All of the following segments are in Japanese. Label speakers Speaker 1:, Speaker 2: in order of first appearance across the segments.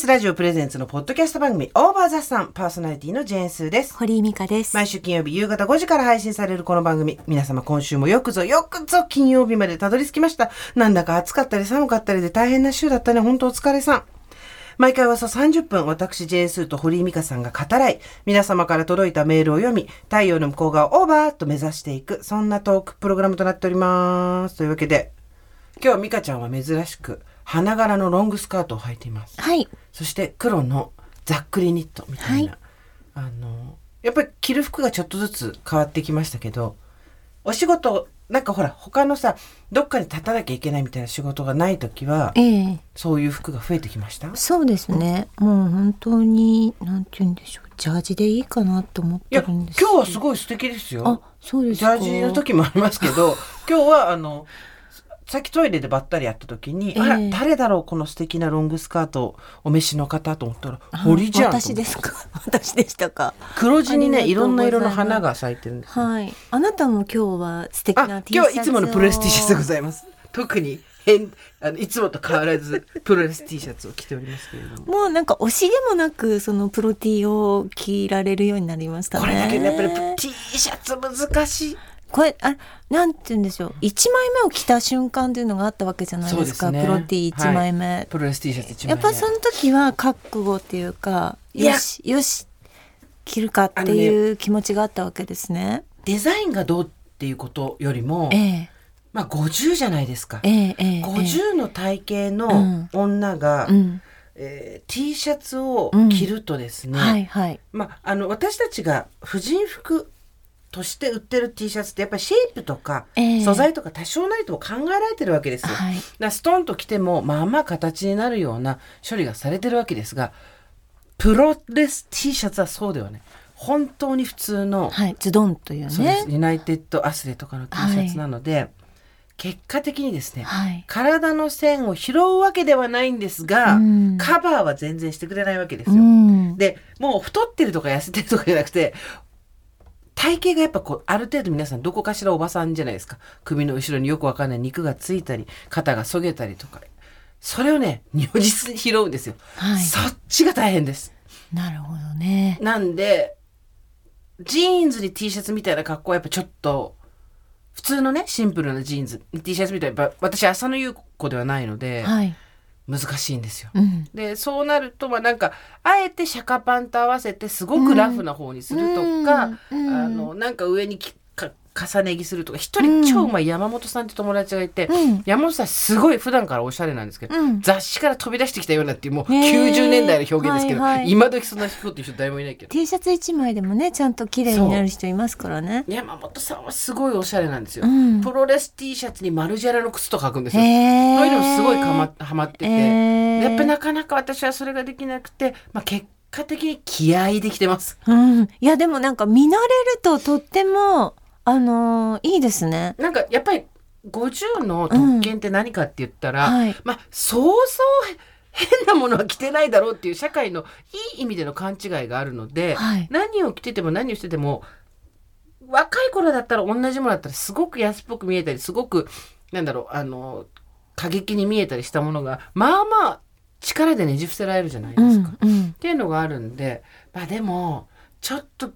Speaker 1: TBS ラジオプレゼンツのポッドキャスト番組オーバーザさん、パーソナリティのジェーンスーです。
Speaker 2: 堀井美香です。
Speaker 1: 毎週金曜日夕方5時から配信されるこの番組、皆様今週もよくぞ金曜日までたどり着きました。なんだか暑かったり寒かったりで大変な週だったね。本当お疲れさん。毎回およそ30分、私ジェーンスーと堀井美香さんが語らい、皆様から届いたメールを読み、太陽の向こう側をオーバーと目指していく、そんなトークプログラムとなっております。というわけで、今日は美香ちゃんは珍しく花柄のロングスカートを履いています。
Speaker 2: はい。
Speaker 1: そして黒のざっくりニットみたいな、はい、やっぱり着る服がちょっとずつ変わってきましたけど、お仕事なんかほら他のさ、どっかに立たなきゃいけないみたいな仕事がない時は、そういう服が増えてきました。
Speaker 2: そうですね、もう本当になんて言うんでしょう、ジャージでいいかなと思ってるんです。
Speaker 1: いや今日はすごい素敵ですよ。
Speaker 2: あ、そうですか。
Speaker 1: ジャージの時もありますけど今日はさっきトイレでばったりやった時に、あら誰だろうこの素敵なロングスカートお召しの方と思ったら堀じゃん。
Speaker 2: 私ですか。私でしたか。
Speaker 1: 黒地にねいろんな色の花が咲いてるんです、
Speaker 2: はい。あなたも今日は素敵な T シャツを。
Speaker 1: 今日はいつものプロレス T シャツでございます。特にいつもと変わらずプロレス T シャツを着ておりますけれども、
Speaker 2: もうなんか惜しげもなくそのプロ T を着られるようになりましたね。
Speaker 1: これだけどやっぱり T シャツ難しい。
Speaker 2: これなんて言うんでしょう、1枚目を着た瞬間っていうのがあったわけじゃないですか。プロ T1 枚目、はい、
Speaker 1: プロレス T シャツ1枚目、
Speaker 2: やっぱその時は覚悟っていうか、よし着るかっていう気持ちがあったわけですね。
Speaker 1: デザインがどうっていうことよりも、まあ50じゃないですか、50の体型の女が、T シャツを着るとですね、まあ、私たちが婦人服として売ってる T シャツってやっぱりシェイプとか、素材とか多少なりとも考えられてるわけですよ、だからストンと着てもまあまあ形になるような処理がされてるわけですが、プロレス T シャツはそうではない。本当に普通の、
Speaker 2: ズドンというね、
Speaker 1: そうです、ユナイテッドアスレとかの T シャツなので、結果的にですね、体の線を拾うわけではないんですが、カバーは全然してくれないわけですよ、でもう太ってるとか痩せてるとかじゃなくて、体型がやっぱこうある程度皆さんどこかしらおばさんじゃないですか。首の後ろによくわかんない肉がついたり肩がそげたりとか、それをね如実に拾うんですよ、そっちが大変です。
Speaker 2: なるほどね。
Speaker 1: なんでジーンズに T シャツみたいな格好はやっぱちょっと普通のねシンプルなジーンズ T シャツみたいな、私浅野ゆう子ではないので、難しいんですよ、でそうなるとなんかあえてシャカパンと合わせてすごくラフな方にするとか、なんか上に重ね着するとか。一人超うまい山本さんって友達がいて、山本さんすごい普段からおしゃれなんですけど、雑誌から飛び出してきたようなっていうもう90年代の表現ですけど、今時そんな人っていう人誰もいないけど
Speaker 2: T シャツ1枚でもねちゃんと綺麗になる人いますからね。
Speaker 1: 山本さんはすごいおしゃれなんですよ、プロレス T シャツにマルジャラの靴とか履くんですよ。そういうのもすごいハマってて、やっぱなかなか私はそれができなくて、結果的に気合いできてます、
Speaker 2: いやでもなんか見慣れるととってもいいですね。
Speaker 1: なんかやっぱり50の特権って何かって言ったら、そうそう変なものは着てないだろうっていう社会のいい意味での勘違いがあるので、何を着てても何をしてても若い頃だったら同じものだったらすごく安っぽく見えたり、すごく過激に見えたりしたものがまあまあ力でねじ伏せられるじゃないですか、っていうのがあるんで、でもちょっと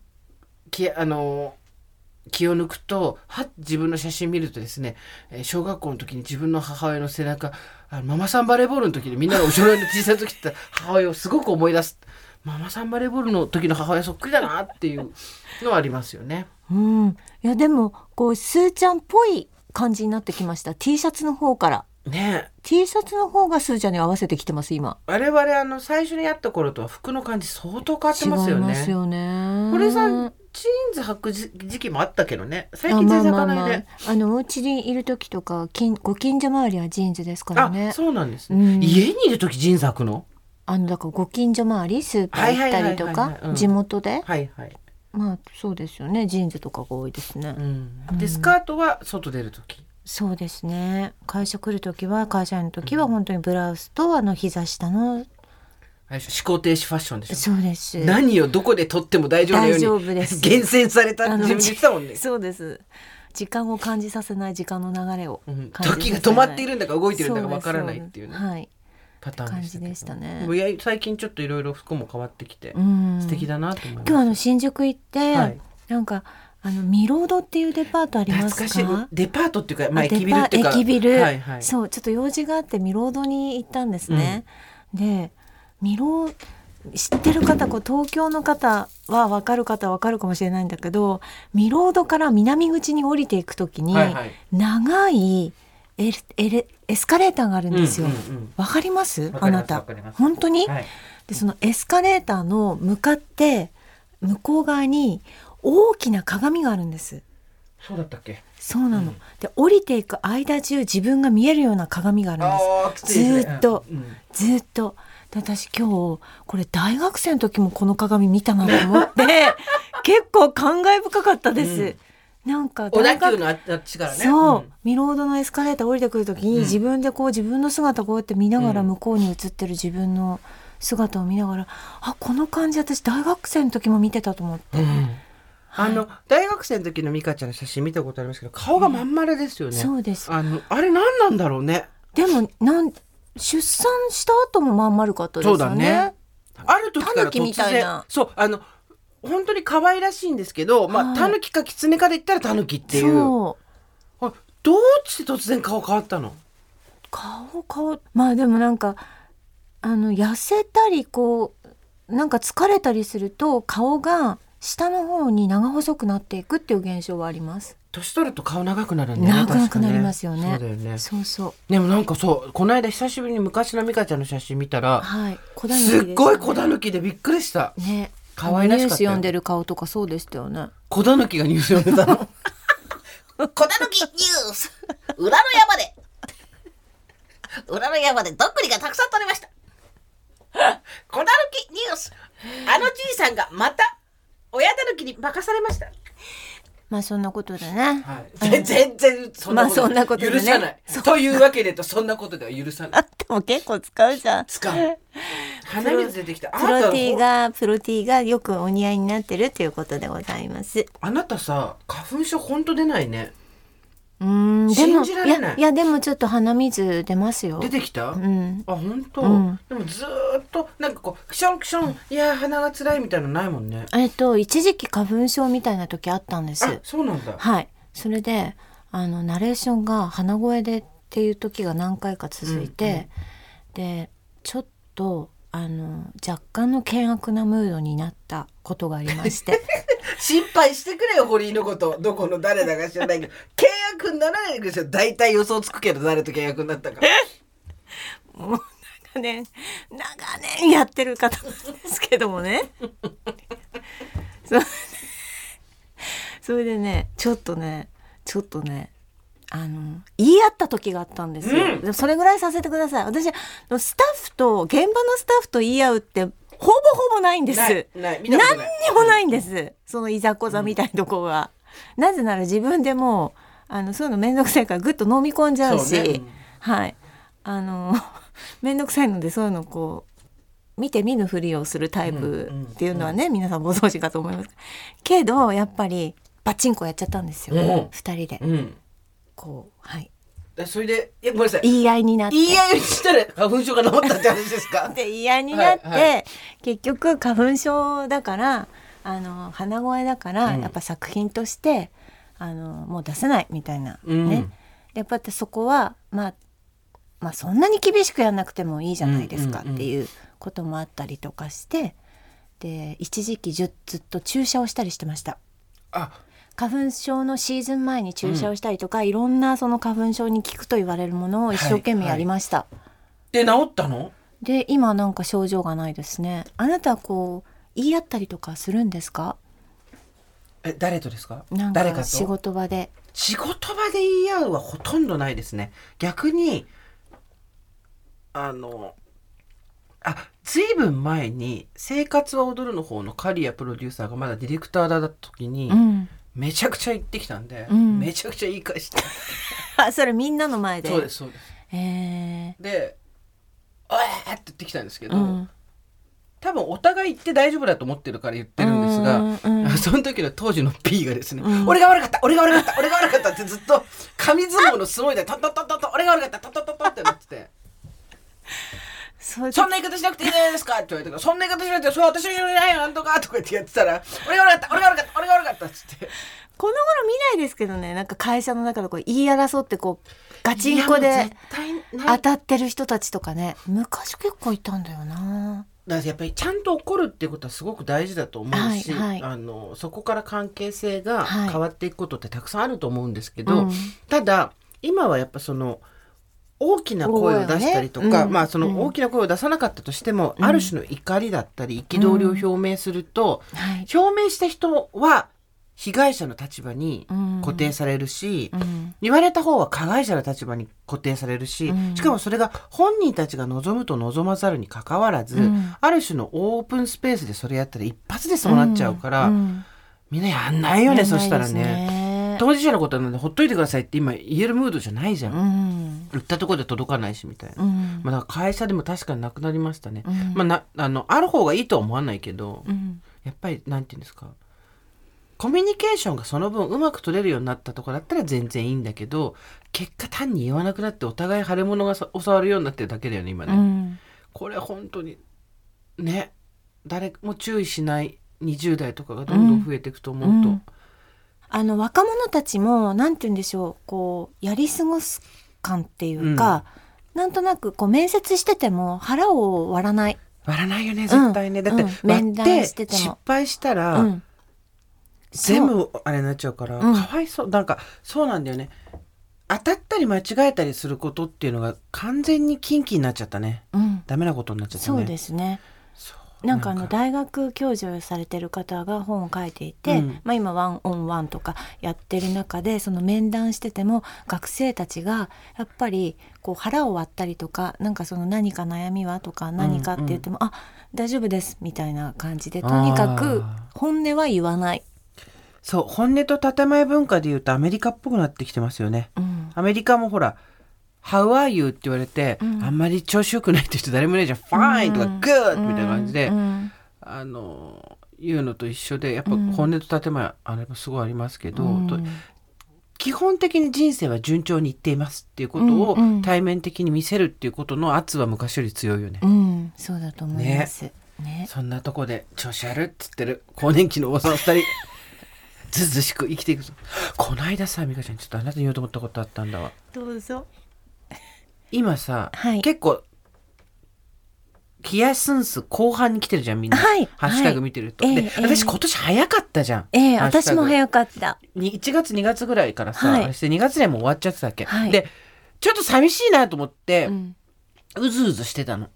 Speaker 1: 気を抜くと自分の写真見るとですね、小学校の時に自分の母親の背中、ママさんバレーボールの時にみんなが後ろに小さい時って母親をすごく思い出す。ママさんバレーボールの時の母親そっくりだなっていうのはありますよね。
Speaker 2: いやでもこうスーちゃんっぽい感じになってきました。 T シャツの方からね。T シャツの方がスーちゃんに合わせてきてます今。
Speaker 1: 我々最初に会った頃とは服の感じ相当変わってますよね。
Speaker 2: 違いますよね。
Speaker 1: 堀さんジーンズ履く時期もあったけどね、最近全然履かないね。
Speaker 2: お家にいる時とかご近所周りはジーンズですからね。
Speaker 1: そうなんですね、家にいる時ジーンズ履くの？
Speaker 2: だからご近所周りスーパー行ったりとか地元で、そうですよね、ジーンズとかが多いですね、
Speaker 1: でスカートは外出る時。
Speaker 2: そうですね、会社来る時は会社の時は本当にブラウスと膝下の
Speaker 1: 思考停止ファッションでしょ。
Speaker 2: そうです。
Speaker 1: 何をどこで撮っても大丈夫なように
Speaker 2: 大丈夫です
Speaker 1: 厳選された自分で言ってたもんね。
Speaker 2: そうです。時間を感じさせない、時間の流れを感じさせない、
Speaker 1: 時が止まっているんだか動いているんだかわからないっていうね。 パターン
Speaker 2: 感じでしたね。
Speaker 1: 最近ちょっといろいろ服も変わってきて素敵だなと思います。
Speaker 2: 今日新宿行って、はい、なんかミロードっていうデパートありますか？
Speaker 1: 懐かしいデパートっていうか、まあ、駅ビルっていうか
Speaker 2: 駅ビル、
Speaker 1: はいはい、
Speaker 2: そうちょっと用事があってミロードに行ったんですね、で知ってる方東京の方は分かる方は分かるかもしれないんだけど、ミロードから南口に降りていくときに、はいはい、長いエスカレーターがあるんですよ、分かります？あなた本当に、はい、でそのエスカレーターの向かって向こう側に大きな鏡があるんです。
Speaker 1: そうだったっけ？
Speaker 2: そうなの、で降りていく間中自分が見えるような鏡があるんです。ずっと、ずっとで私今日これ大学生の時もこの鏡見たなと思って結構感慨深かったです、なんか
Speaker 1: 小田急のあっちからね、
Speaker 2: そう、ミロードのエスカレーター降りてくる時に、自分で自分の姿こうやって見ながら、向こうに映ってる自分の姿を見ながら、この感じ私大学生の時も見てたと思って、
Speaker 1: 大学生の時の美香ちゃんの写真見たことありますけど、顔がまん丸ですよね、
Speaker 2: そうです。
Speaker 1: あれ何なんだろうね。
Speaker 2: でも出産した後もまん丸かったですよね。そうだね。
Speaker 1: ある時から突然、タヌキみたいな、そう本当に可愛らしいんですけど、タヌキかキツネかで言ったらタヌキっていう。そうどうして突然顔変わったの？
Speaker 2: 顔まあでもなんか痩せたりなんか疲れたりすると顔が下の方に長細くなっていくっていう現象はあります。
Speaker 1: 年取ると顔長くなるんだよね。
Speaker 2: 長くなりますよね。
Speaker 1: そうだよね。
Speaker 2: そうそう。
Speaker 1: でもなんかこの間久しぶりに昔の美香ちゃんの写真見たら、
Speaker 2: はい、
Speaker 1: すっごい小狸でびっくりした。
Speaker 2: ね。
Speaker 1: 可愛らしかったよ。
Speaker 2: ニュース読んでる顔とかそうでしたよね。
Speaker 1: 小狸がニュース読んでたの。
Speaker 3: 小狸ニュース。裏の山でどっくりがたくさん取れました。小狸ニュース。
Speaker 1: じいさんがまた親狸に化かされました。
Speaker 2: まあそんなことでね、
Speaker 1: はい、全然そんなこと許さない、というわけでそんなことでは許さない。
Speaker 2: でも結構使うじゃん。
Speaker 1: 使う。鼻水出てきた。
Speaker 2: プロティーがよくお似合いになってるということでございます。
Speaker 1: あなたさ、花粉症ほんと出ないね。
Speaker 2: でも
Speaker 1: 信じられない。
Speaker 2: いやでもちょっと鼻水出ますよ。
Speaker 1: 出てきた？
Speaker 2: うん、
Speaker 1: 本当、でもずっとなんかクションクション、いや鼻が辛いみたいなのないもんね。
Speaker 2: 一時期花粉症みたいな時あったんです。
Speaker 1: あ、そうなんだ。
Speaker 2: はい。それでナレーションが鼻声でっていう時が何回か続いて、でちょっと若干の険悪なムードになったことがありまして
Speaker 1: 心配してくれよ、堀井のこと。どこの誰だか知らないけど契約にならないでしょ。大体予想つくけど誰と契約になったか。
Speaker 2: もう長年やってる方なんですけどもねそれでねちょっとね言い合った時があったんですよ、それぐらいさせてください。私現場のスタッフと言い合うってほぼないんです。何にもないんです。そのいざこざみたいなとこが、なぜなら自分でもそういうのめんどくさいからぐっと飲み込んじゃうし、はいめんどくさいので、そういうの見て見ぬふりをするタイプっていうのはね、皆さんご存知かと思いますけど、やっぱりバチンコやっちゃったんですよ、2人で、はい。
Speaker 1: それでごめんなさい、
Speaker 2: 言い合いになって
Speaker 1: したら花粉症が治ったって話ですか？
Speaker 2: で言い合いになって、結局花粉症だから鼻声だから、やっぱ作品としてもう出せないみたいな、ね。やっぱりそこはまあそんなに厳しくやんなくてもいいじゃないですかっていうこともあったりとかして、で一時期ずっと注射をしたりしてました。花粉症のシーズン前に注射をしたりとか、いろんなその花粉症に効くと言われるものを一生懸命やりました、
Speaker 1: で治ったの？
Speaker 2: で今なんか症状がないですね。あなた言い合ったりとかするんですか？
Speaker 1: 誰とですか？
Speaker 2: 誰かと仕事場で
Speaker 1: 言い合うはほとんどないですね。逆にずいぶん前に生活は踊るの方の刈谷プロデューサーがまだディレクターだった時に、めちゃくちゃ言ってきたんで、めちゃくちゃ言い返して
Speaker 2: それみんなの前で？
Speaker 1: そうです。でおえーって言ってきたんですけど、多分お互い言って大丈夫だと思ってるから言ってるんですが、その時の当時の P がですね、俺が悪かったってずっと紙相撲の相撲でトントントントントン、俺が悪かったトントントントンってなっててそんな言い方しなくていいじゃないですかって言われてから、そんな言い方しなくて、それ私の言うないよなんとかとかってやってたら、俺が悪かったっつって。
Speaker 2: この頃見ないですけどね、なんか会社の中でこう言い争ってこうガチンコで当たってる人たちとかね、昔結構いたんだよな。
Speaker 1: だからやっぱりちゃんと怒るっていうことはすごく大事だと思うし、そこから関係性が変わっていくことってたくさんあると思うんですけど、ただ今はやっぱその大きな声を出したりとか、その大きな声を出さなかったとしても、ある種の怒りだったり憤りを表明すると、表明した人は被害者の立場に固定されるし、言われた方は加害者の立場に固定されるし、しかもそれが本人たちが望むと望まざるにかかわらず、ある種のオープンスペースでそれやったら一発でそうなっちゃうから、みんなやんないよね。そしたらね、当事者のことなんでほっといてくださいって今言えるムードじゃないじゃん。言ったところで届かないしみたいな。だから会社でも確かになくなりましたね。ある方がいいとは思わないけど、やっぱりなんていうんですか、コミュニケーションがその分うまく取れるようになったところだったら全然いいんだけど、結果単に言わなくなってお互い腫れ物が教わるようになってるだけだよね今ね。これ本当にね、誰も注意しない20代とかがどんどん増えていくと思うと、
Speaker 2: 若者たちもなんて言うんでしょう、こうやり過ごす感っていうか、なんとなくこう面接してても腹を割らない
Speaker 1: よね絶対ね。だって割って失敗したら、全部あれになっちゃうから、かわいそう。なんかそうなんだよね。当たったり間違えたりすることっていうのが完全に禁忌になっちゃったね。ダメなことになっちゃったね。
Speaker 2: そうですね。なんか大学教授されてる方が本を書いていて、今ワンオンワンとかやってる中で、その面談してても学生たちがやっぱりこう腹を割ったりとか、なんかその何か悩みはとか何かって言っても、大丈夫ですみたいな感じで、とにかく本音は言わない。
Speaker 1: そう、本音と建前文化でいうとアメリカっぽくなってきてますよね。アメリカもほらHow are you? って言われて、あんまり調子よくないって人誰もいないじゃん。Fine とか Good みたいな感じで、言うのと一緒で、やっぱ本音と建前あれもすごいありますけど、基本的に人生は順調にいっていますっていうことを対面的に見せるっていうことの圧は昔より強いよね。
Speaker 2: そうだと思います。
Speaker 1: そんなとこで調子あるっつってる更年期のおばさん2人ずずしく生きていくぞ。この間さ、美香ちゃんちょっとあなたに言おうと思ったことあったんだわ。
Speaker 2: どうぞ。
Speaker 1: 今さ、結構ヒヤスンス後半に来てるじゃんみんな、ハッシュタグ見てると、で私今年早かったじゃん、
Speaker 2: 私も早かった。
Speaker 1: 1月2月ぐらいからさ、あれして2月にはもう終わっちゃってたっけ、でちょっと寂しいなと思って、うずうずしてたの、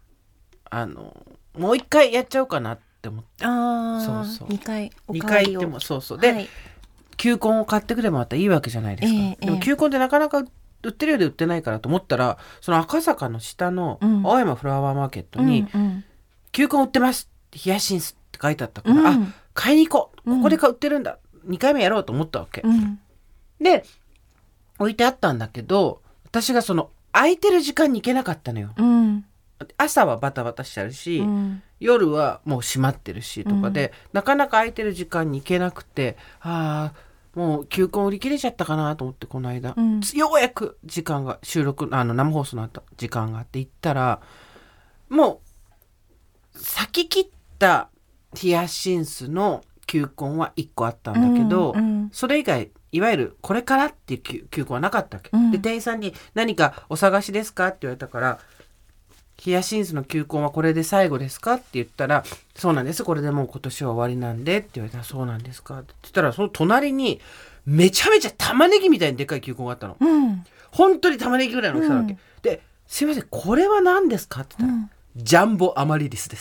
Speaker 1: もう一回やっちゃおうかなって思って。そうそう、2回行ってもそうで、球根を買ってくればまたいいわけじゃないですか、でも球根ってなかなか売ってるようで売ってないからと思ったら、その赤坂の下の青山フラワーマーケットに球根売ってますってヒヤシンスって書いてあったから、買いに行こう、ここで売ってるんだ、2回目やろうと思ったわけ、で置いてあったんだけど、私がその空いてる時間に行けなかったのよ、朝はバタバタしちゃうし、夜はもう閉まってるしとかで、なかなか空いてる時間に行けなくて、もう球根売り切れちゃったかなと思って、この間、ようやく時間が収録生放送の後時間があって行ったら、もう咲き切ったヒヤシンスの球根は1個あったんだけど、それ以外いわゆるこれからっていう球根はなかったわけ、で店員さんに何かお探しですかって言われたから、ヒヤシンスの球根はこれで最後ですかって言ったら、そうなんです、これでもう今年は終わりなんでって言われたら、そうなんですかって言ったら、その隣にめちゃめちゃ玉ねぎみたいにでっかい球根があったの、本当に玉ねぎぐらいの大きさなわけ、で、すいませんこれは何ですかって言ったら、ジャンボアマリリスです。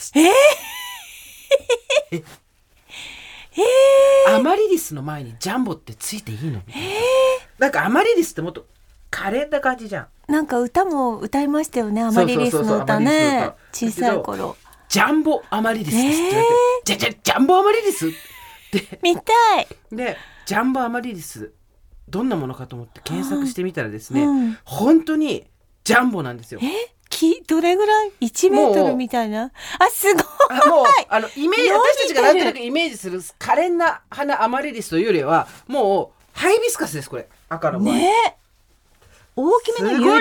Speaker 1: アマリリスの前にジャンボってついていいの？なんかアマリリスってもっと可憐な感じじゃん。
Speaker 2: なんか歌も歌いましたよね、アマリリスの歌ね、小さい頃。
Speaker 1: ジャンボアマリリスですって言われて、ジャンボアマリリスって
Speaker 2: 見たい。
Speaker 1: でジャンボアマリリスどんなものかと思って検索してみたらですね、本当にジャンボなんですよ。
Speaker 2: どれぐらい1メートルみたいな、すごい。
Speaker 1: もうイメージ、私たちがなんとなくイメージする可憐な花アマリリスというよりは、もうハイビスカスですこれ、赤の場合。
Speaker 2: 大きめのユリ。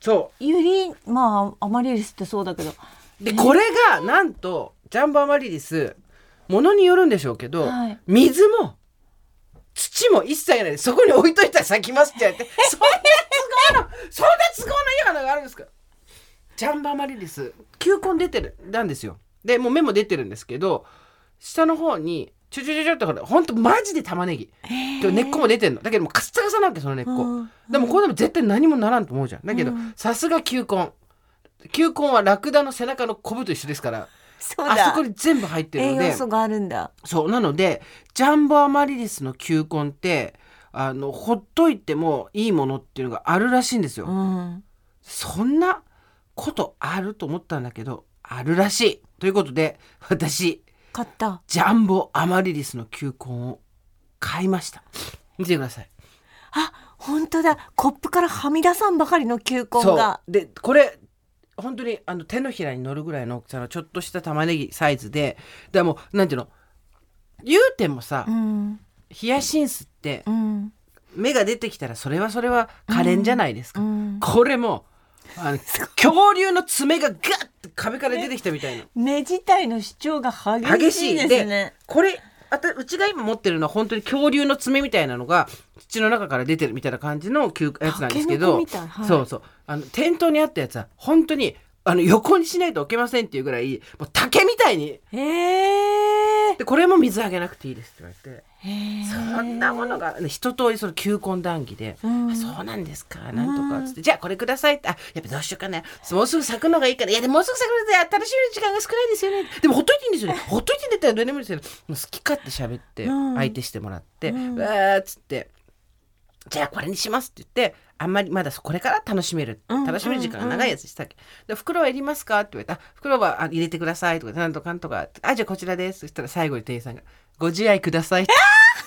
Speaker 1: そう
Speaker 2: ユリ、まあアマリリスってそうだけど、
Speaker 1: でこれがなんとジャンボアマリリスものによるんでしょうけど、
Speaker 2: はい、
Speaker 1: 水も土も一切ないでそこに置いといたら咲きますって言われてそんな都合のいい花があるんですか。ジャンボアマリリス球根出てるなんですよ。でもう芽も出てるんですけど、下の方にちょってほんとマジで玉ねぎ根っこも出てるのだけどもうカッサカサなわけその根っこ、でもこれでも絶対何もならんと思うじゃん。だけどさすが球根はラクダの背中のコブと一緒ですから、
Speaker 2: そうだ、
Speaker 1: あそこに全部入ってるので
Speaker 2: 栄養素があるんだ。
Speaker 1: そうなのでジャンボアマリリスの球根ってほっといてもいいものっていうのがあるらしいんですよ、そんなことあると思ったんだけどあるらしいということで、私
Speaker 2: 買った
Speaker 1: ジャンボアマリリスの球根を買いました。見てください。
Speaker 2: あ、本当だ、コップからはみ出さんばかりの球根が。
Speaker 1: でこれ本当に手のひらに乗るぐらいの大きさのちょっとした玉ねぎサイズで、でもなんていうの言うてもさ、ヒヤシンスって、芽が出てきたらそれは可憐じゃないですか、これも恐竜の爪がガッて壁から出てきたみたいな、
Speaker 2: 芽自体の主張が激しいですね。
Speaker 1: これうちが今持ってるのは本当に恐竜の爪みたいなのが土の中から出てるみたいな感じのやつなんですけど、はい、そう店頭にあったやつは本当に横にしないと置けませんっていうぐらいもう竹みたいに、でこれも水あげなくていいですって言われて、そんなものが一通りその球根談義で、そうなんですかなんとかっつって、じゃあこれくださいって、やっぱどうしようかな、もうすぐ咲くのがいいから、いやでももうすぐ咲くので楽しみの時間が少ないですよね、でもほっといていいんですよね、ほっといて出たらどうでもいいですよね、もう好き勝手喋って相手してもらって、わーっつってじゃあこれにしますって言って、あんまりまだこれから楽しめる時間が長いやつしたっけ、で袋はいりますかって言われた、袋は入れてくださいとかなんとかんとか、じゃあこちらですそしたら最後に店員さんがご自愛くださいって、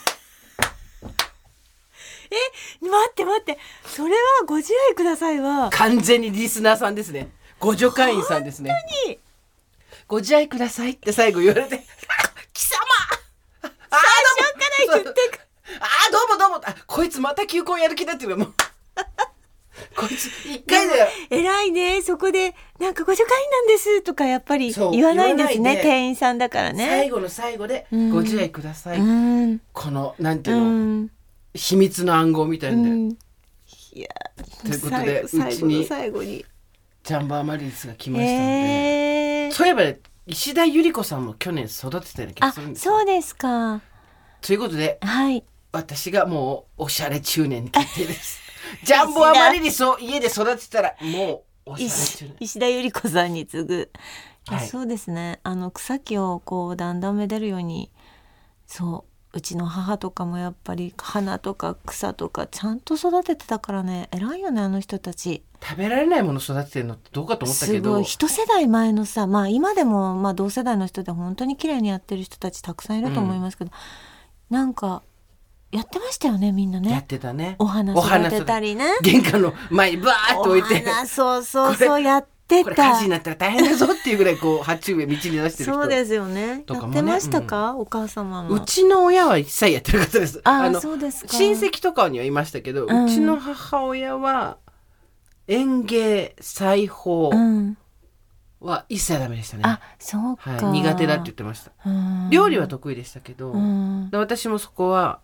Speaker 2: 待ってそれはご自愛くださいは
Speaker 1: 完全にリスナーさんですね、ご助会員さんですね。
Speaker 2: 本当に
Speaker 1: ご自愛くださいって最後言われて貴様
Speaker 2: 最初から言ってく
Speaker 1: どうもこいつまた球根やる気だっていうもうこいつ一回だよ。
Speaker 2: 偉いね、そこでなんかご助会員なんですとかやっぱり言わないんですね、店員さんだからね。
Speaker 1: 最後の最後でご自愛ください、このなんていうの、秘密の暗号みたいな、
Speaker 2: いや
Speaker 1: ということで
Speaker 2: 最後に
Speaker 1: ジャンボアマリリスが来ましたので、そういえば、石田ゆり子さんも去年育てたような気がするんですよ。
Speaker 2: そうですか。
Speaker 1: ということで、
Speaker 2: はい、
Speaker 1: 私がもうおしゃれ中年に決定ですジャンボアマリリスを家で育てたらもうおしゃれ中年。
Speaker 2: 石田ゆり子さんに次ぐ、
Speaker 1: はい、
Speaker 2: そうですね、草木をこうだんだんめでるように、そううちの母とかもやっぱり花とか草とかちゃんと育ててたからね、偉いよねあの人たち。
Speaker 1: 食べられないもの育ててるのってどうかと思ったけど、
Speaker 2: すごい一世代前のさ、今でも同世代の人で本当に綺麗にやってる人たちたくさんいると思いますけど、なんかやってましたよね、みんなね。
Speaker 1: やってたね。
Speaker 2: お花育てたりね、
Speaker 1: 玄関の前にバーッと置いて、
Speaker 2: お花そうやってた。
Speaker 1: これ火事になったら大変だぞっていうぐらいこう鉢植え道に出してる人
Speaker 2: そうですよね。
Speaker 1: とかもね、
Speaker 2: やってましたか、お母様も。
Speaker 1: うちの親は一切やってる方です。
Speaker 2: そうですか。
Speaker 1: 親戚とかにはいましたけど、うちの母親は園芸裁縫は一切ダメでしたね。
Speaker 2: そうか、
Speaker 1: 苦手だって言ってました。料理は得意でしたけど、私もそこは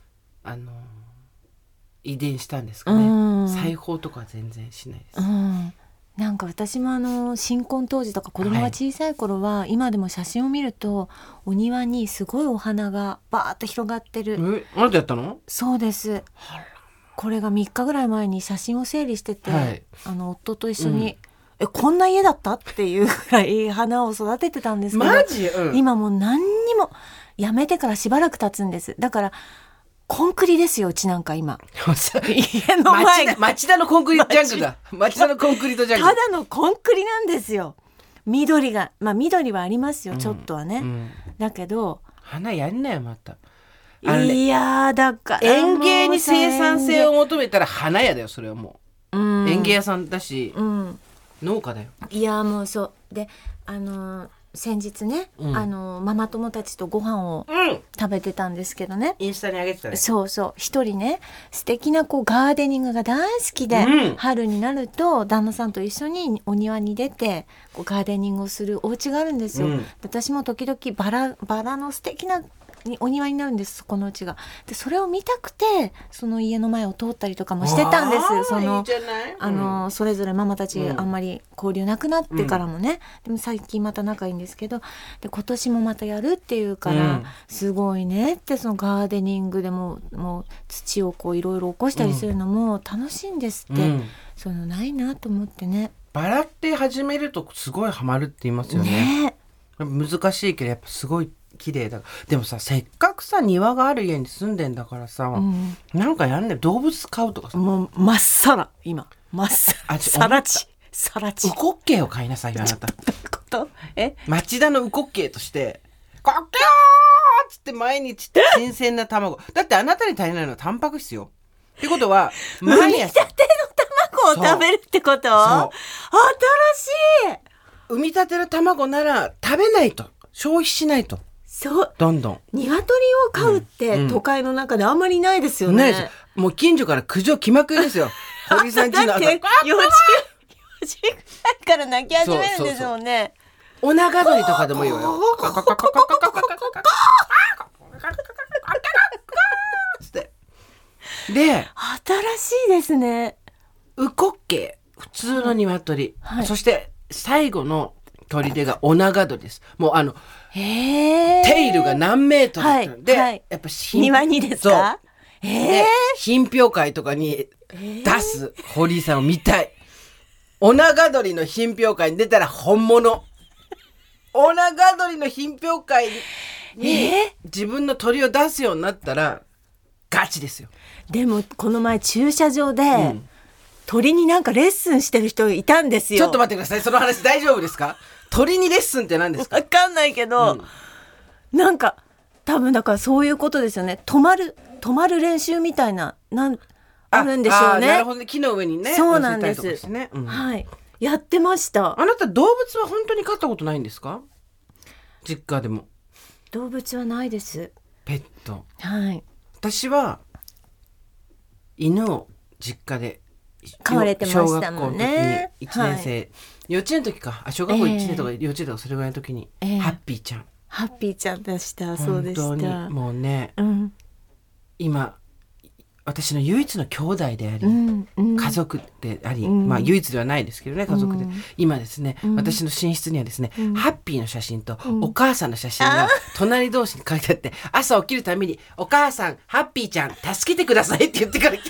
Speaker 1: 遺伝したんですかね。裁縫とかは全然しないです。
Speaker 2: なんか私も新婚当時とか子供が小さい頃は、今でも写真を見るとお庭にすごいお花がバーッと広がってる。
Speaker 1: あなたやったの？
Speaker 2: そうです。これが3日ぐらい前に写真を整理してて、夫と一緒に、こんな家だったっていうぐらい花を育ててたんですけど、
Speaker 1: マジ？
Speaker 2: 今もう何にもやめてからしばらく経つんです。だからコンクリですよ、うちなんか今家の前が
Speaker 1: 町田のコンクリジャンクだ。町田のコンクリートジャンク、
Speaker 2: ただのコンクリなんですよ。緑が緑はありますよ、ちょっとはね、だけど
Speaker 1: 花やんなよまた。
Speaker 2: いやだから
Speaker 1: 園芸に生産性を求めたら花屋だよ、それはもう、園芸屋さんだし、農家だよ。
Speaker 2: いやもうそうで先日ね、ママ友たちとご飯を食べてたんですけどね、
Speaker 1: インスタに上げてたね。
Speaker 2: そうそう、一人ね素敵なガーデニングが大好きで、春になると旦那さんと一緒にお庭に出てガーデニングをするお家があるんですよ。私も時々バラの素敵なお庭になるんです、そこのうちが。でそれを見たくてその家の前を通ったりとかもしてたんです。
Speaker 1: いいじゃない。
Speaker 2: それぞれママたちあんまり交流なくなってからもね、でも最近また仲いいんですけど、で今年もまたやるっていうから、すごいねって、そのガーデニングでもう土をいろいろ起こしたりするのも楽しいんですって、そういうのないなと思ってね。
Speaker 1: バラって始めるとすごいハマるって言いますよね。難しいけどやっぱすごい綺麗だ。でもさ、せっかくさ庭がある家に住んでんだからさ、なんかやんね、動物飼うとかさ。
Speaker 2: もうまっさら今まっさらさらち
Speaker 1: ウコッケイを飼いなさいよ、あなた。
Speaker 2: こと
Speaker 1: 町田のウコッケイとしてコッケーっつって毎日新鮮な卵。だってあなたに足りないのはタンパク質よ。ってことは
Speaker 2: 毎朝産みたての卵を食べるってこと？新しい。
Speaker 1: 産みたての卵なら食べないと、消費しないと。
Speaker 2: そう、
Speaker 1: どんどん
Speaker 2: 鶏を飼うって都会の中であんまりないですよね。
Speaker 1: もう近所から苦情来まくりですよ。堀さんちの
Speaker 2: だって4時ぐらいから泣き始めるんですもんね。
Speaker 1: お長鳥とかでもいいわよ。で、
Speaker 2: 新しいですね。
Speaker 1: ウコッケイ、普通の鶏、そして最後の砦がオナガ鳥です。もうテイルが何メートルで、やっぱ
Speaker 2: 庭にですか？
Speaker 1: 品評会とかに出す堀井さんを見たい。オナガ鳥の品評会に出たら本物。オナガ鳥の品評会に自分の鳥を出すようになったらガチですよ。
Speaker 2: でもこの前駐車場で、鳥になんかレッスンしてる人いたんですよ。
Speaker 1: ちょっと待ってください、その話大丈夫ですか？鳥にレッスンって何ですか？
Speaker 2: わかんないけど、なんか多分だからそういうことですよね。止まる練習みたいなあるんでしょうね。
Speaker 1: なるほどね、木の上にね。
Speaker 2: そうなんです。
Speaker 1: はい、
Speaker 2: やってました。
Speaker 1: あなた動物は本当に飼ったことないんですか？実家でも。
Speaker 2: 動物はないです。
Speaker 1: ペット。
Speaker 2: はい。
Speaker 1: 私は犬を実家で
Speaker 2: 飼われてましたもんね。
Speaker 1: 小学校の時に1年生、幼稚園の時か、小学校1年とか幼稚園とかそれぐらいの時に、ハッピーちゃん。
Speaker 2: ハッピーちゃんでした。そうでした。
Speaker 1: 本当にもうね、今私の唯一の兄弟であり、家族であり、まあ唯一ではないですけどね、家族で、今ですね、私の寝室にはですね、ハッピーの写真とお母さんの写真が隣同士に書いてあって、朝起きるためにお母さんハッピーちゃん助けてくださいって言ってから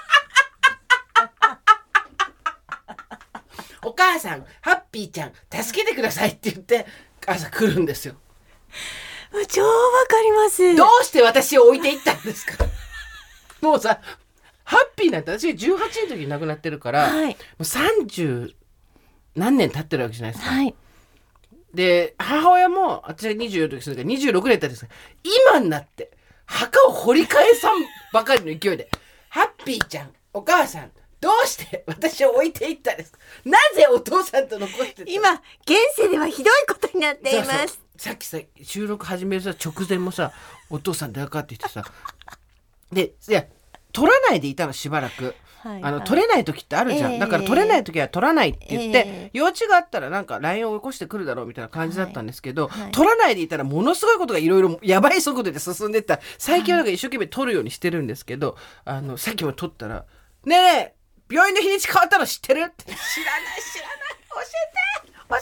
Speaker 1: お母さんハッピーちゃん助けてくださいって言って朝来るんですよ。
Speaker 2: 超わかります。
Speaker 1: どうして私を置いていったんですか？もうさ、ハッピーなんて私が18の時に亡くなってるから、もう30何年経ってるわけじゃないですか。で、母親も私が24の時するから26年経ってるんですが、今になって墓を掘り返さんばかりの勢いでハッピーちゃん、お母さんどうして私を置いていったんですか？なぜお父さんと残してた？
Speaker 2: 今現世ではひどいことになっています。
Speaker 1: そうさっきさ、収録始めるさ直前もさ、お父さん電話かかってきてさで、いや取らないでいたのしばらく、取れない時ってあるじゃん、だから取れない時は取らないって言って、用事があったらなんか LINE を起こしてくるだろうみたいな感じだったんですけど、取らないでいたらものすごいことがいろいろやばい速度で進んでった。最近はなんか一生懸命取るようにしてるんですけど、さっきも取ったらねえねえ病院の日にち変わったの知ってるって。知らない教えて頼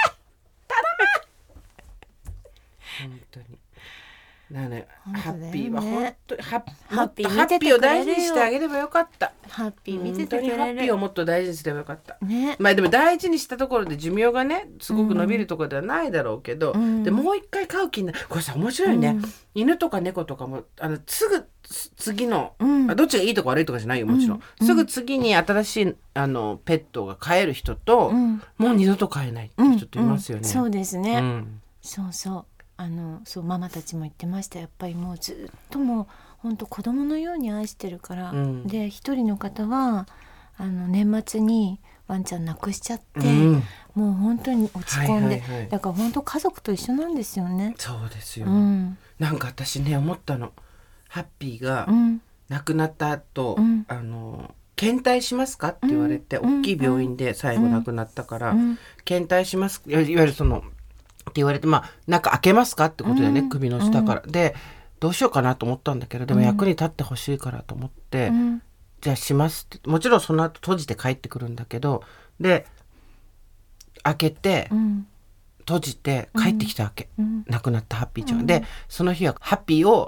Speaker 1: む。本当にハッピーは本当にハッピーを大事にしてあげればよかった。
Speaker 2: ハッピー見ててくれる。
Speaker 1: ハッピーをもっと大事にすればよかった、まあでも大事にしたところで寿命がねすごく伸びるところではないだろうけど、でもう一回飼う気になる。これさ面白いね、犬とか猫とかもすぐ次の、どっちがいいとか悪いとかじゃないよもちろん、すぐ次に新しいペットが飼える人と、もう二度と飼えないって人っていますよね。
Speaker 2: そうですね、そうそうママたちも言ってました。やっぱりもうずっともう本当子供のように愛してるから、で一人の方は年末にワンちゃん亡くしちゃって、もう本当に落ち込んで、だから本当家族と一緒なんですよね。
Speaker 1: そうですよ、なんか私ね思ったの、ハッピーが亡くなった後、検体しますかって言われて、大きい病院で最後亡くなったから、検体しますいわゆるそのって言われて、中開けますかってことでね、首の下から、でどうしようかなと思ったんだけど、でも役に立ってほしいからと思って、じゃあしますって、もちろんその後閉じて帰ってくるんだけど、で開けて、閉じて帰ってきたわけ、亡くなったハッピーちゃん、でその日はハッピーを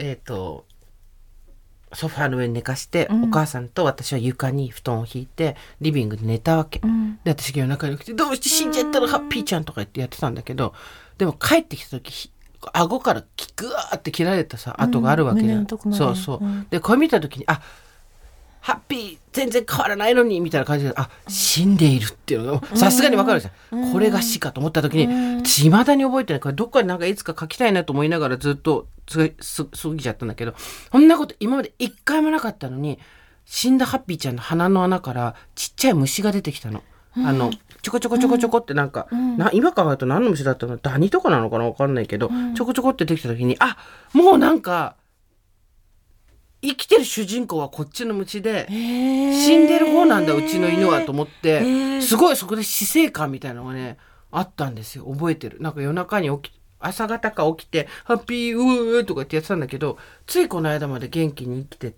Speaker 1: ソファーの上に寝かして、お母さんと私は床に布団を引いてリビングで寝たわけ、で私が夜中に起きてどうして死んじゃったのハッピーちゃんとか言ってやってたんだけど、でも帰ってきた時顎からグワーって切られたさ跡があるわけじゃん、そうそう、でこれ見た時にハッピー全然変わらないのにみたいな感じで、死んでいるっていうのがさすがに分かるじゃん、これが死かと思った時に、私未だに覚えてないから、どっかになんかいつか書きたいなと思いながらずっと過ぎちゃったんだけど、そんなこと今まで一回もなかったのに、死んだハッピーちゃんの鼻の穴からちっちゃい虫が出てきたの、ちょこちょこちょこちょこってなんか、今考えると何の虫だったの、ダニとかなのかな分かんないけど、ちょこちょこって出てきた時に、もうなんか生きてる主人公はこっちの虫で、死んでる方なんだうちの犬はと思って、すごいそこで死生観みたいなのがねあったんですよ。覚えてる。なんか夜中に朝方か起きてハッピーうーとかってやってたんだけど、ついこの間まで元気に生きてって、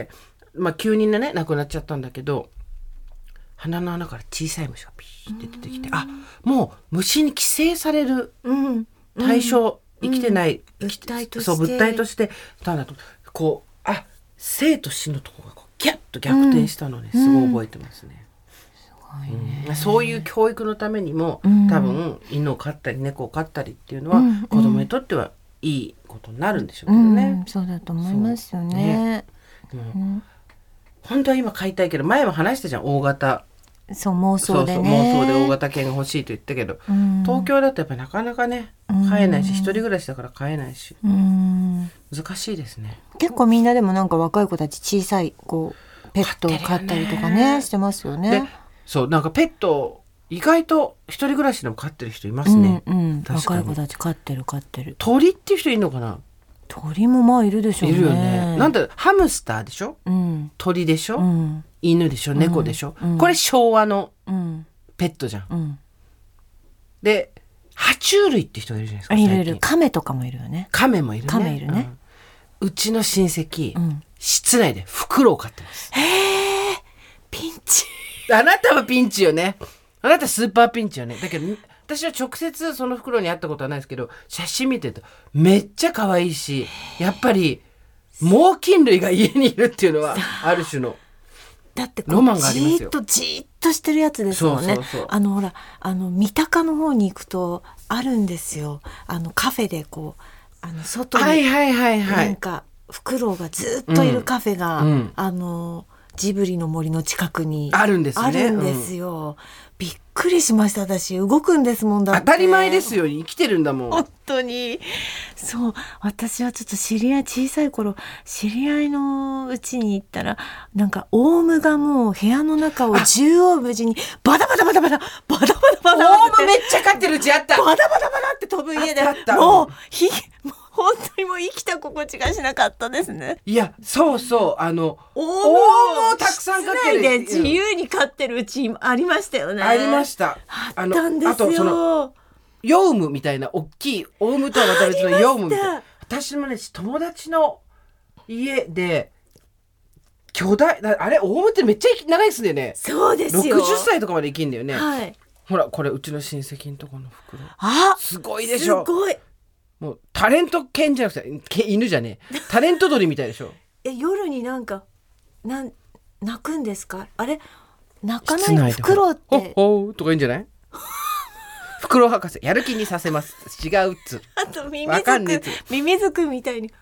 Speaker 1: 急にね亡くなっちゃったんだけど、鼻の穴から小さい虫がピーって出てきて、もう虫に寄生される対象、生きてない、
Speaker 2: 物体として、
Speaker 1: そう物体としてたんだと、こう生と死のところがギャッと逆転したのね、すごい覚えてますね。そういう教育のためにも、多分犬を飼ったり猫を飼ったりっていうのは、子供にとってはいいことになるんでしょうけどね、
Speaker 2: そうだと思いますよね。
Speaker 1: 本当は今飼いたいけど、前も話したじゃん、大型、
Speaker 2: 妄想でね、
Speaker 1: 妄想で大型犬が欲しいと言ったけど、東京だとやっぱなかなかね飼えないし、一人暮らしだから飼えないし、難しいですね。
Speaker 2: 結構みんなでもなんか若い子たち小さいペットを飼ったりとかねしてますよね。で
Speaker 1: そうなんかペット意外と一人暮らしでも飼ってる人いますね、
Speaker 2: 若い子たち飼ってる。
Speaker 1: 鳥っていう人いるのかな。
Speaker 2: 鳥もいるでしょうね。
Speaker 1: いるよね。なんだハムスターでしょ、鳥でしょ、犬でしょ、猫でしょ、これ昭和のペットじゃん、で爬虫類って人がいるじゃないですか。
Speaker 2: いる亀とかもいるよね。
Speaker 1: 亀もいるね。
Speaker 2: 亀いるね、
Speaker 1: うちの親戚、室内でフクロウを飼ってます。
Speaker 2: ピンチ。
Speaker 1: あなたはピンチよね。あなたスーパーピンチよね。だけど私は直接そのフクロウに会ったことはないですけど、写真見てるとめっちゃ可愛いし、やっぱり猛禽類が家にいるっていうのはある種の
Speaker 2: だって
Speaker 1: ロマンがありますよ。
Speaker 2: じーっとしてるやつですもんね。ほら三鷹の方に行くとあるんですよ。カフェで外になんかフクロウがずっといるカフェが、ジブリの森の近くに
Speaker 1: あるんですね。
Speaker 2: あるんですよ。びっくりしました。私動くんですもん。だって
Speaker 1: 当たり前ですよ。生きてるんだもん。
Speaker 2: 本当にそう。私はちょっと小さい頃知り合いのうちに行ったら、なんかオウムがもう部屋の中を縦横無尽にバタバタバタバタバタバタバタ
Speaker 1: オウムめっちゃ飼ってるうちあった。
Speaker 2: バタバタバタって飛ぶ家で、もう本当にもう生きた心地がしなかったですね。
Speaker 1: いやそうそう、オウムをたくさん飼ってる、
Speaker 2: 室内で自由に飼ってるうちありましたよね。
Speaker 1: ありました。
Speaker 2: あったんですよ。あとその
Speaker 1: ヨウムみたいな大きい、オウムとはまた別のヨウムみたいな。私もね友達の家で巨大あれ、オウムってめっちゃ長いですね。
Speaker 2: そうですよ。
Speaker 1: 60歳とかまで生きんだよね。
Speaker 2: はい。
Speaker 1: ほらこれうちの親戚のとこの袋。すごいでしょ。
Speaker 2: すごい。
Speaker 1: もうタレント犬じゃなくて犬じゃねえ、タレント鳥みたいでしょ。
Speaker 2: 夜になんか泣くんですか。あれ泣かない。フクロウって
Speaker 1: ほとかいいんじゃないフクロウ博士やる気にさせます。違うっつ。
Speaker 2: あとミミズクみたいにね、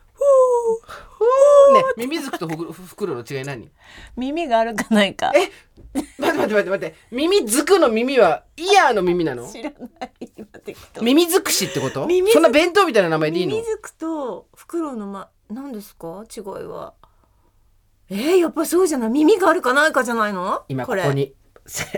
Speaker 1: ミミズクとフクロウの違い何？
Speaker 2: 耳があるかないか。
Speaker 1: 待って、耳づくの耳はイヤーの耳なの？
Speaker 2: 知らない。
Speaker 1: 耳づくしってこと？そんな弁当みたいな名前でいいの？
Speaker 2: 耳づくとフクロウの何ですか違いは。やっぱそうじゃない。耳があるかないかじゃないの？
Speaker 1: 今ここに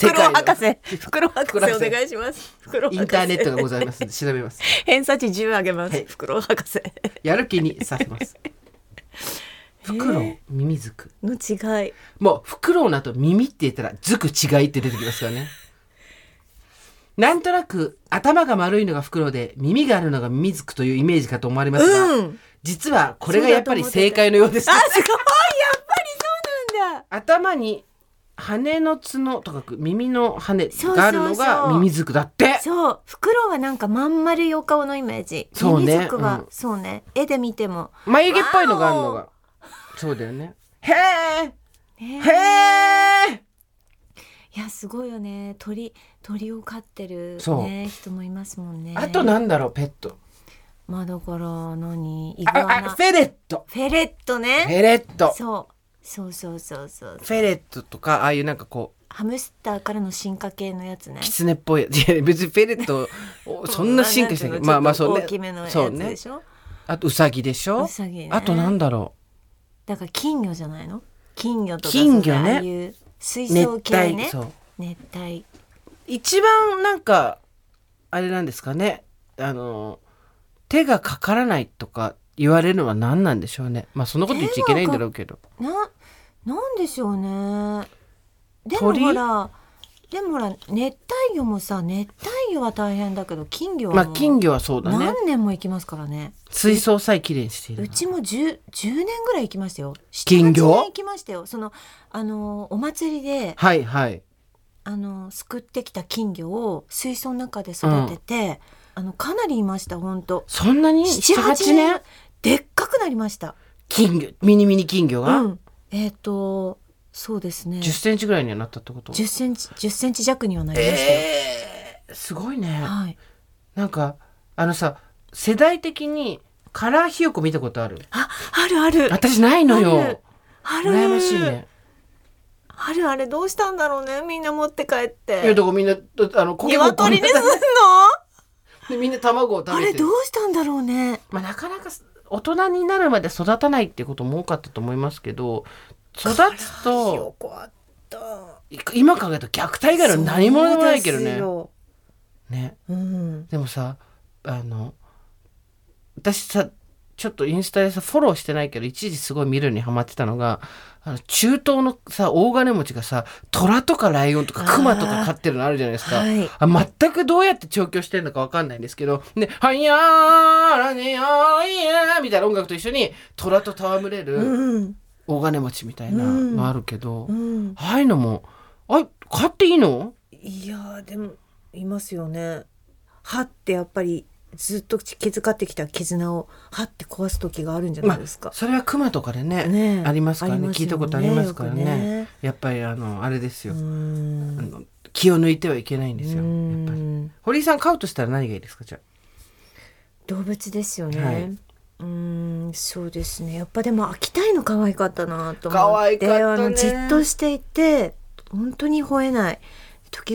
Speaker 2: フクロウ博士お願いします。
Speaker 1: インターネットがございますので調べます。
Speaker 2: 偏差値10上げます、はい、フクロウ博士
Speaker 1: やる気にさせます。フクロウ、ミミズク
Speaker 2: の違い、
Speaker 1: もうフクロウの後耳って言ったらズク違いって出てきますからね。なんとなく頭が丸いのがフクロウで耳があるのがミミズクというイメージかと思われますが、実はこれがやっぱり正解のようです。
Speaker 2: あ、すごい、やっぱりそうなんだ。
Speaker 1: 頭に羽の角とかく耳の羽があるのがミミズクだって。
Speaker 2: そう、フクロウはなんかまん丸いお顔のイメージ。
Speaker 1: そうね、
Speaker 2: ミミズクは、そうね、絵で見ても
Speaker 1: 眉毛っぽいのがあるのがそうだよね。へー、へー、
Speaker 2: いやすごいよね。鳥を飼ってる、ね、人もいますもんね。
Speaker 1: あとなんだろう、ペット。
Speaker 2: まあだから何、イグアナ、
Speaker 1: フェレット。
Speaker 2: フェレットね。
Speaker 1: フェレット。
Speaker 2: そう。
Speaker 1: フェレットとかああいうなんかこう
Speaker 2: ハムスターからの進化系のやつね。
Speaker 1: キツネっぽいやつ。いや別にフェレットそんな進化してないけど、まあまあそうね。
Speaker 2: 大きめのやつでしょ。
Speaker 1: ね、あとウサギでしょ。
Speaker 2: ウサギね。
Speaker 1: あとなんだろ
Speaker 2: う。だから金魚じゃないの？金魚とか
Speaker 1: 金魚ね。
Speaker 2: ああいう水槽系ね。熱帯。
Speaker 1: 一番なんかあれなんですかね。手がかからないとか言われるのは何なんでしょうね。まあそんなこと言っちゃいけないんだろうけど。
Speaker 2: なんでしょうね。でもほら熱帯魚もさ、熱帯魚は大変だけど金魚は
Speaker 1: まあ金魚はそうだね。
Speaker 2: 何年も行きますからね。
Speaker 1: 水槽さえきれいにしている。
Speaker 2: うちも10年ぐらい行きましたよ。
Speaker 1: 金魚？
Speaker 2: 行きましたよ。お祭りで、
Speaker 1: はいはい。
Speaker 2: すくってきた金魚を水槽の中で育てて、かなりいました本当。
Speaker 1: そんなに 7,8 年
Speaker 2: でっかくなりました。
Speaker 1: 金魚、ミニ金魚が、
Speaker 2: そうですね。
Speaker 1: 10センチぐらいにはなったってこと
Speaker 2: ？10センチ弱にはなりましたよ。
Speaker 1: すごいね。
Speaker 2: はい。
Speaker 1: なんかさ、世代的にカラーひよこ見たことある？
Speaker 2: ある。
Speaker 1: 私ないのよ。羨ましいね。
Speaker 2: あれどうしたんだろうね。みんな持って帰って。
Speaker 1: いやだからみんな
Speaker 2: 鶏にすんの？
Speaker 1: でみんな卵を食べてる。
Speaker 2: あれどうしたんだろうね。
Speaker 1: まあなかなか大人になるまで育たないっていうことも多かったと思いますけど、育つと今考えたら虐待以外の何もないけどね。ね、でもさ私さちょっとインスタでさフォローしてないけど一時すごい見るにハマってたのが中東のさ大金持ちがさ虎とかライオンとかクマとか飼ってるのあるじゃないですか。全くどうやって調教してるのか分かんないんですけど、ではいやーらねやーいやーみたいな音楽と一緒に虎と戯れる大金持ちみたいなのあるけど、ああいうのも飼っていいの？
Speaker 2: いやでもいますよね。歯ってやっぱりずっと築ってきた絆を歯って壊す時があるんじゃないですか。
Speaker 1: それはクマとかでねありますからね。聞いたことありますからね。やっぱりあれですよ。気を抜いてはいけないんですよ。やっぱり堀井さん飼うとしたら何がいいですか？じゃあ
Speaker 2: 動物ですよね。そうですね。やっぱでも秋田犬可愛かったなと思って。可愛かったね。じっとしていて本当に吠えない。時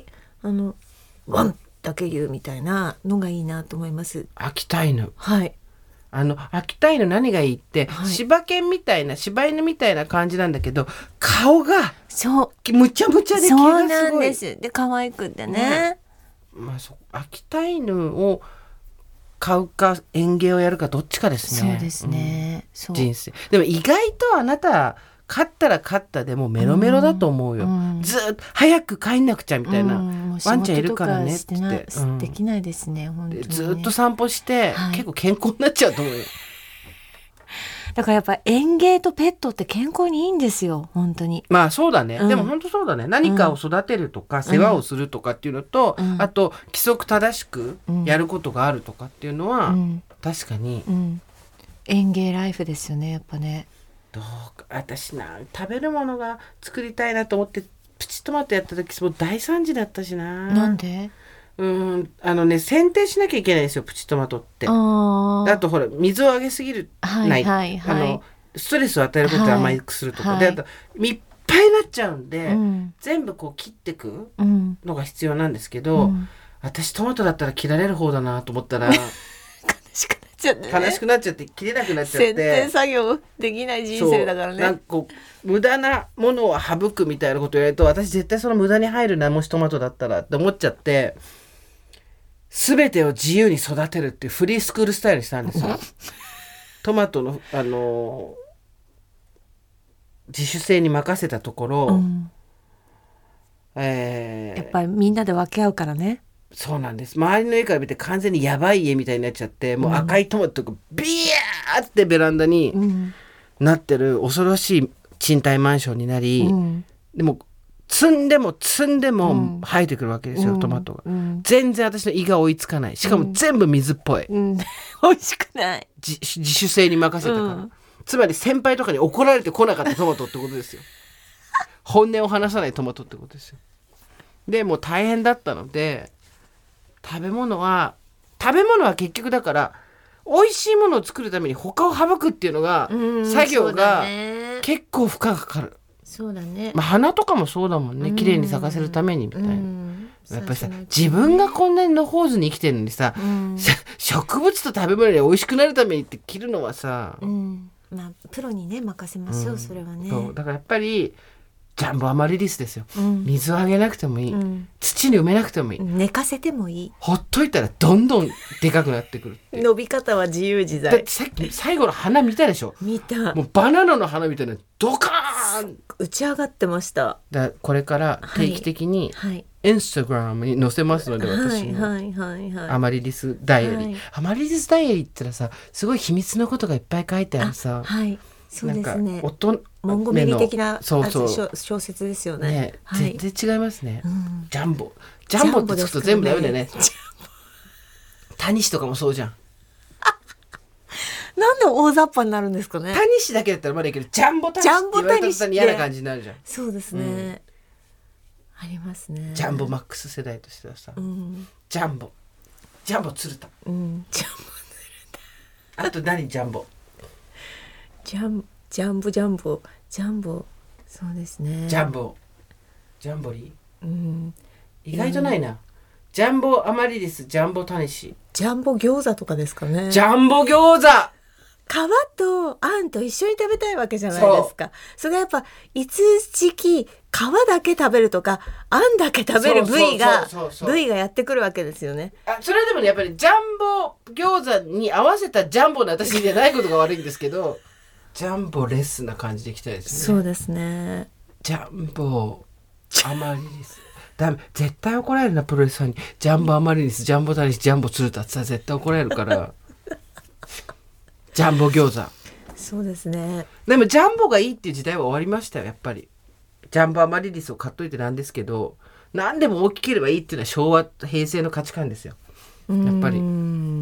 Speaker 2: 々ワンだけ言うみたいなのがいいなと思います。
Speaker 1: 秋田犬。
Speaker 2: はい。
Speaker 1: 秋田犬何がいいって、柴犬みたいな柴犬みたいな感じなんだけど顔がむちゃむちゃで毛がすごい。
Speaker 2: そうなんです。で可愛くってね。
Speaker 1: まあ秋田犬を飼うか園芸をやるかどっちかですね。
Speaker 2: そうですね。
Speaker 1: 人生。でも意外とあなた飼ったら飼ったでもメロメロだと思うよ。ずっと早く帰んなくちゃみたいな、ワンちゃんいるからねって言って
Speaker 2: できないですね。本当にね。
Speaker 1: ずっと散歩して、結構健康になっちゃうと思うよ。
Speaker 2: だからやっぱ園芸とペットって健康にいいんですよ本当に。
Speaker 1: まあそうだね、でも本当そうだね。何かを育てるとか、世話をするとかっていうのと、あと規則正しくやることがあるとかっていうのは、確かに、
Speaker 2: 園芸ライフですよねやっぱね。
Speaker 1: どうか私食べるものが作りたいなと思ってプチトマトやった時も大惨事だったしな。
Speaker 2: なんで？
Speaker 1: 剪定しなきゃいけないんですよプチトマトって。あとほら水をあげすぎるない、ストレスを与えることを甘くするとか、であといっぱいになっちゃうんで、全部こう切ってくのが必要なんですけど、私トマトだったら切られる方だなと思ったら悲しくなっ
Speaker 2: ちゃって、ね、
Speaker 1: 悲しくなっちゃって切れなくなっちゃって、
Speaker 2: 剪定作業できない人生だからね。
Speaker 1: なんかこう無駄なものを省くみたいなことを言われると、私絶対その無駄に入るな、もしトマトだったらって思っちゃって、全てを自由に育てるっていうフリースクールスタイルにしたんですよ。トマトの自主性に任せたところ、
Speaker 2: やっぱりみんなで分け合うからね。
Speaker 1: そうなんです。周りの家から見て完全にやばい家みたいになっちゃって、もう赤いトマトがビヤーってベランダになってる恐ろしい賃貸マンションになり、でも積んでも生えてくるわけですよ、トマトが、全然私の胃が追いつかない。しかも全部水っぽい、
Speaker 2: 美味しくない。
Speaker 1: 自主性に任せたから、つまり先輩とかに怒られてこなかったトマトってことですよ。本音を話さないトマトってことですよ。でもう大変だったので、食べ物は結局だから美味しいものを作るために他を省くっていうのが、作業が結構負荷がかかる。
Speaker 2: そうだね。
Speaker 1: 花とかもそうだもんね、綺麗に咲かせるためにみたいな、やっぱりさ、自分がこんなにのほうずに生きてるのにさ、植物と食べ物で美味しくなるためにって切るのはさ、
Speaker 2: まあプロにね任せましょう、それはね。
Speaker 1: そうだからやっぱりジャンボアマリリスですよ、水をあげなくてもいい、土に埋めなくてもいい、
Speaker 2: 寝かせてもいい、
Speaker 1: ほっといたらどんどんでかくなってくるって
Speaker 2: 伸び方は自由自在。
Speaker 1: だってさっき最後の花見たでしょ。
Speaker 2: 見た。
Speaker 1: もうバナナの花みたいなドカーン
Speaker 2: 打ち上がってました。
Speaker 1: だこれから定期的にインスタグラムに載せますので、私のアマリリスダイアリー、アマリリスダイアリーってのはさ、すごい秘密のことがいっぱい書いてあるさ、
Speaker 2: そうですね、
Speaker 1: モ
Speaker 2: ンゴメリ的な
Speaker 1: 小
Speaker 2: 説ですよね。
Speaker 1: 全然違いますね、ジャンボってつくと全部ダメだよね。タニシとかもそうじゃん。
Speaker 2: なんで大雑把になるんですかね。
Speaker 1: タニシだけだったらまだいいけど、ジャンボタニシって言われた途端に嫌な感じになるじゃん。
Speaker 2: そうですね、ありますね。
Speaker 1: ジャンボマックス世代としてはさ、ジャンボ鶴田、あと何ジャンボ
Speaker 2: ジャンボ、そうですね。
Speaker 1: ジャンボリー、意外とないな。ジャンボアマリリス、ジャンボタニシ、
Speaker 2: ジャンボ餃子とかですかね。
Speaker 1: ジャンボ餃子、
Speaker 2: 皮とあんと一緒に食べたいわけじゃないですか。それがやっぱいつ時期皮だけ食べるとかあんだけ食べる部位がやってくるわけですよね。
Speaker 1: それでもね、やっぱりジャンボ餃子に合わせたジャンボの私じゃないことが悪いんですけど、ジャンボレスな感じでいきたいですね。
Speaker 2: そうですね。
Speaker 1: ジャンボアマリリス、ダメ、絶対怒られるな、プロレスさんに。ジャンボアマリリス、ジャンボタニシ、ジャンボ鶴田ってさ、絶対怒られるからジャンボ餃子。
Speaker 2: そうですね。
Speaker 1: でもジャンボがいいっていう時代は終わりましたよ、やっぱり。ジャンボアマリリスを買っといてなんですけど、何でも大きければいいっていうのは昭和平成の価値観ですよ、やっぱり。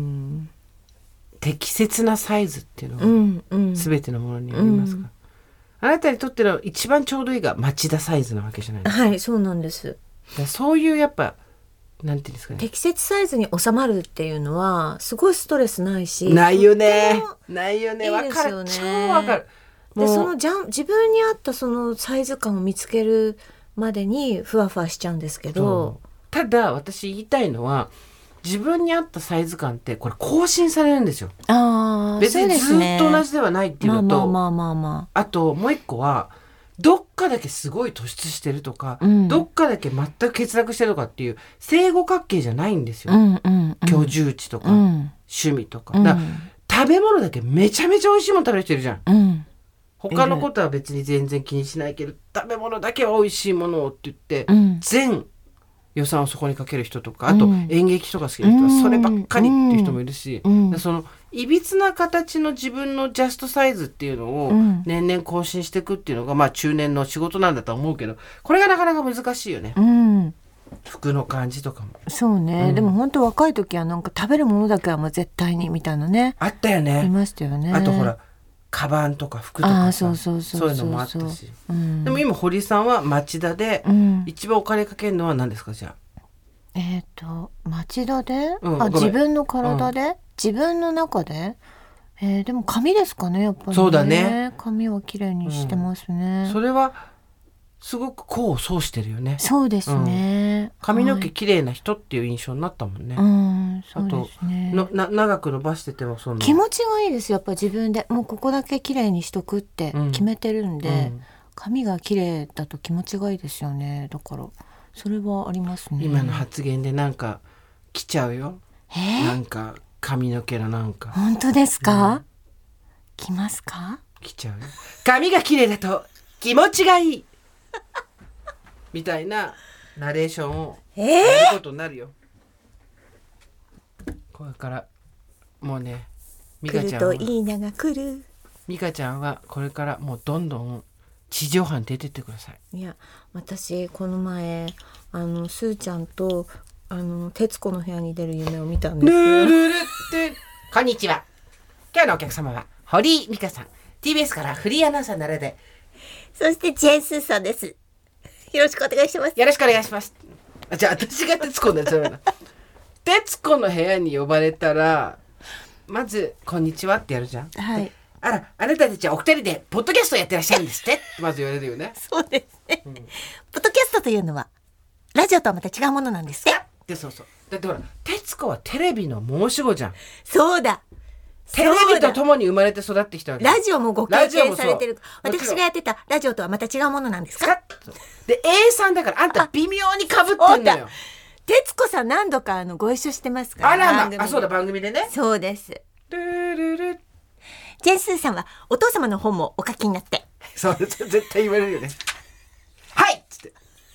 Speaker 1: 適切なサイズっていうのは全てのものにありますから、あなたにとっての一番ちょうどいいが町田サイズなわけじゃないですか。
Speaker 2: はい、そうなんです。
Speaker 1: だそういうやっぱなんていうんですかね、
Speaker 2: 適切サイズに収まるっていうのはすごいストレスないし、
Speaker 1: ないよね、わかる、超わかる。
Speaker 2: でその自分に合ったそのサイズ感を見つけるまでにふわふわしちゃうんですけど、
Speaker 1: ただ私言いたいのは、自分に合ったサイズ感ってこれ更新されるんですよ。別にずっと同じではないっていうのと、あともう一個はどっかだけすごい突出してるとか、どっかだけ全く欠落してるとかっていう正五角形じゃないんですよ、居住地とか、趣味とか、だから食べ物だけめちゃめちゃ美味しいもの食べる人いるじゃん、他のことは別に全然気にしないけど、食べ物だけは美味しいものをって言って、全予算をそこにかける人とか、あと演劇とか好きな人はそればっかりっていう人もいるし、そのいびつな形の自分のジャストサイズっていうのを年々更新していくっていうのが、まあ中年の仕事なんだと思うけど、これがなかなか難しいよね、服の感じとかも。
Speaker 2: そうね、でも本当若い時はなんか食べるものだけはもう絶対にみたいなね、
Speaker 1: あったよね。
Speaker 2: いましたよね。
Speaker 1: あとほらカバンとか服とかさ、そういうのもあったし、でも今堀さんは町田で一番お金かけるのは何ですか？じゃ
Speaker 2: あ町田で、自分の体で、自分の中で、でも髪ですかね、やっぱりね。
Speaker 1: そうだね、
Speaker 2: 髪は綺麗にしてますね、
Speaker 1: それはすごく功を奏してるよね。
Speaker 2: そうですね、
Speaker 1: 髪の毛綺麗な人っていう印象になったもんね。
Speaker 2: そうですね。
Speaker 1: あと長く伸ばしててもその
Speaker 2: 気持ちがいいですよ。やっぱ自分でもうここだけ綺麗にしとくって決めてるんで、髪が綺麗だと気持ちがいいですよね。だからそれはありますね。
Speaker 1: 今の発言でなんか来ちゃうよ。なんか髪の毛のなんか。
Speaker 2: 本当ですか？来ますか？
Speaker 1: 来ちゃうよ。髪が綺麗だと気持ちがいいみたいなナレーションをやることになるよ。これからもうね、ミカちゃんは
Speaker 2: 来るといいなが来る。
Speaker 1: ミカちゃんはこれからもうどんどん地上波に出てってください。
Speaker 2: いや、私この前スーちゃんと徹子の部屋に出る夢を見たんですよ。
Speaker 1: こんにちは。今日のお客様は堀井美香さん、 TBS からフリーアナウンサーになられて、
Speaker 2: そしてジェーンスーさんです。よろしくお願いします。
Speaker 1: よろしくお願いします。じゃあ私が徹子になっちゃうな。徹子の部屋に呼ばれたらまずこんにちはってやるじゃん。
Speaker 2: はい。
Speaker 1: あら、あなたたちはお二人でポッドキャストやってらっしゃるんですってまず言われるよね。
Speaker 2: そうですね、ポッドキャストというのはラジオとはまた違うものなんですね。
Speaker 1: で、そうそう。だってほら、徹子はテレビの申し子じゃん。
Speaker 2: そうだ。
Speaker 1: テレビと共に生まれて育ってきたわけ。
Speaker 2: ラジオもご経験されてる。私がやってたラジオとはまた違うものなんですか？
Speaker 1: で、A さんだからあんた微妙に被ってんのよ。
Speaker 2: 徹子さん何度かご一緒してますから。
Speaker 1: あらまあ、そうだ、番組でね。
Speaker 2: そうです。
Speaker 1: ルルル。
Speaker 2: ジェンスーさんはお父様の本もお書きになって。
Speaker 1: そう絶対言われるよね。はいっつって。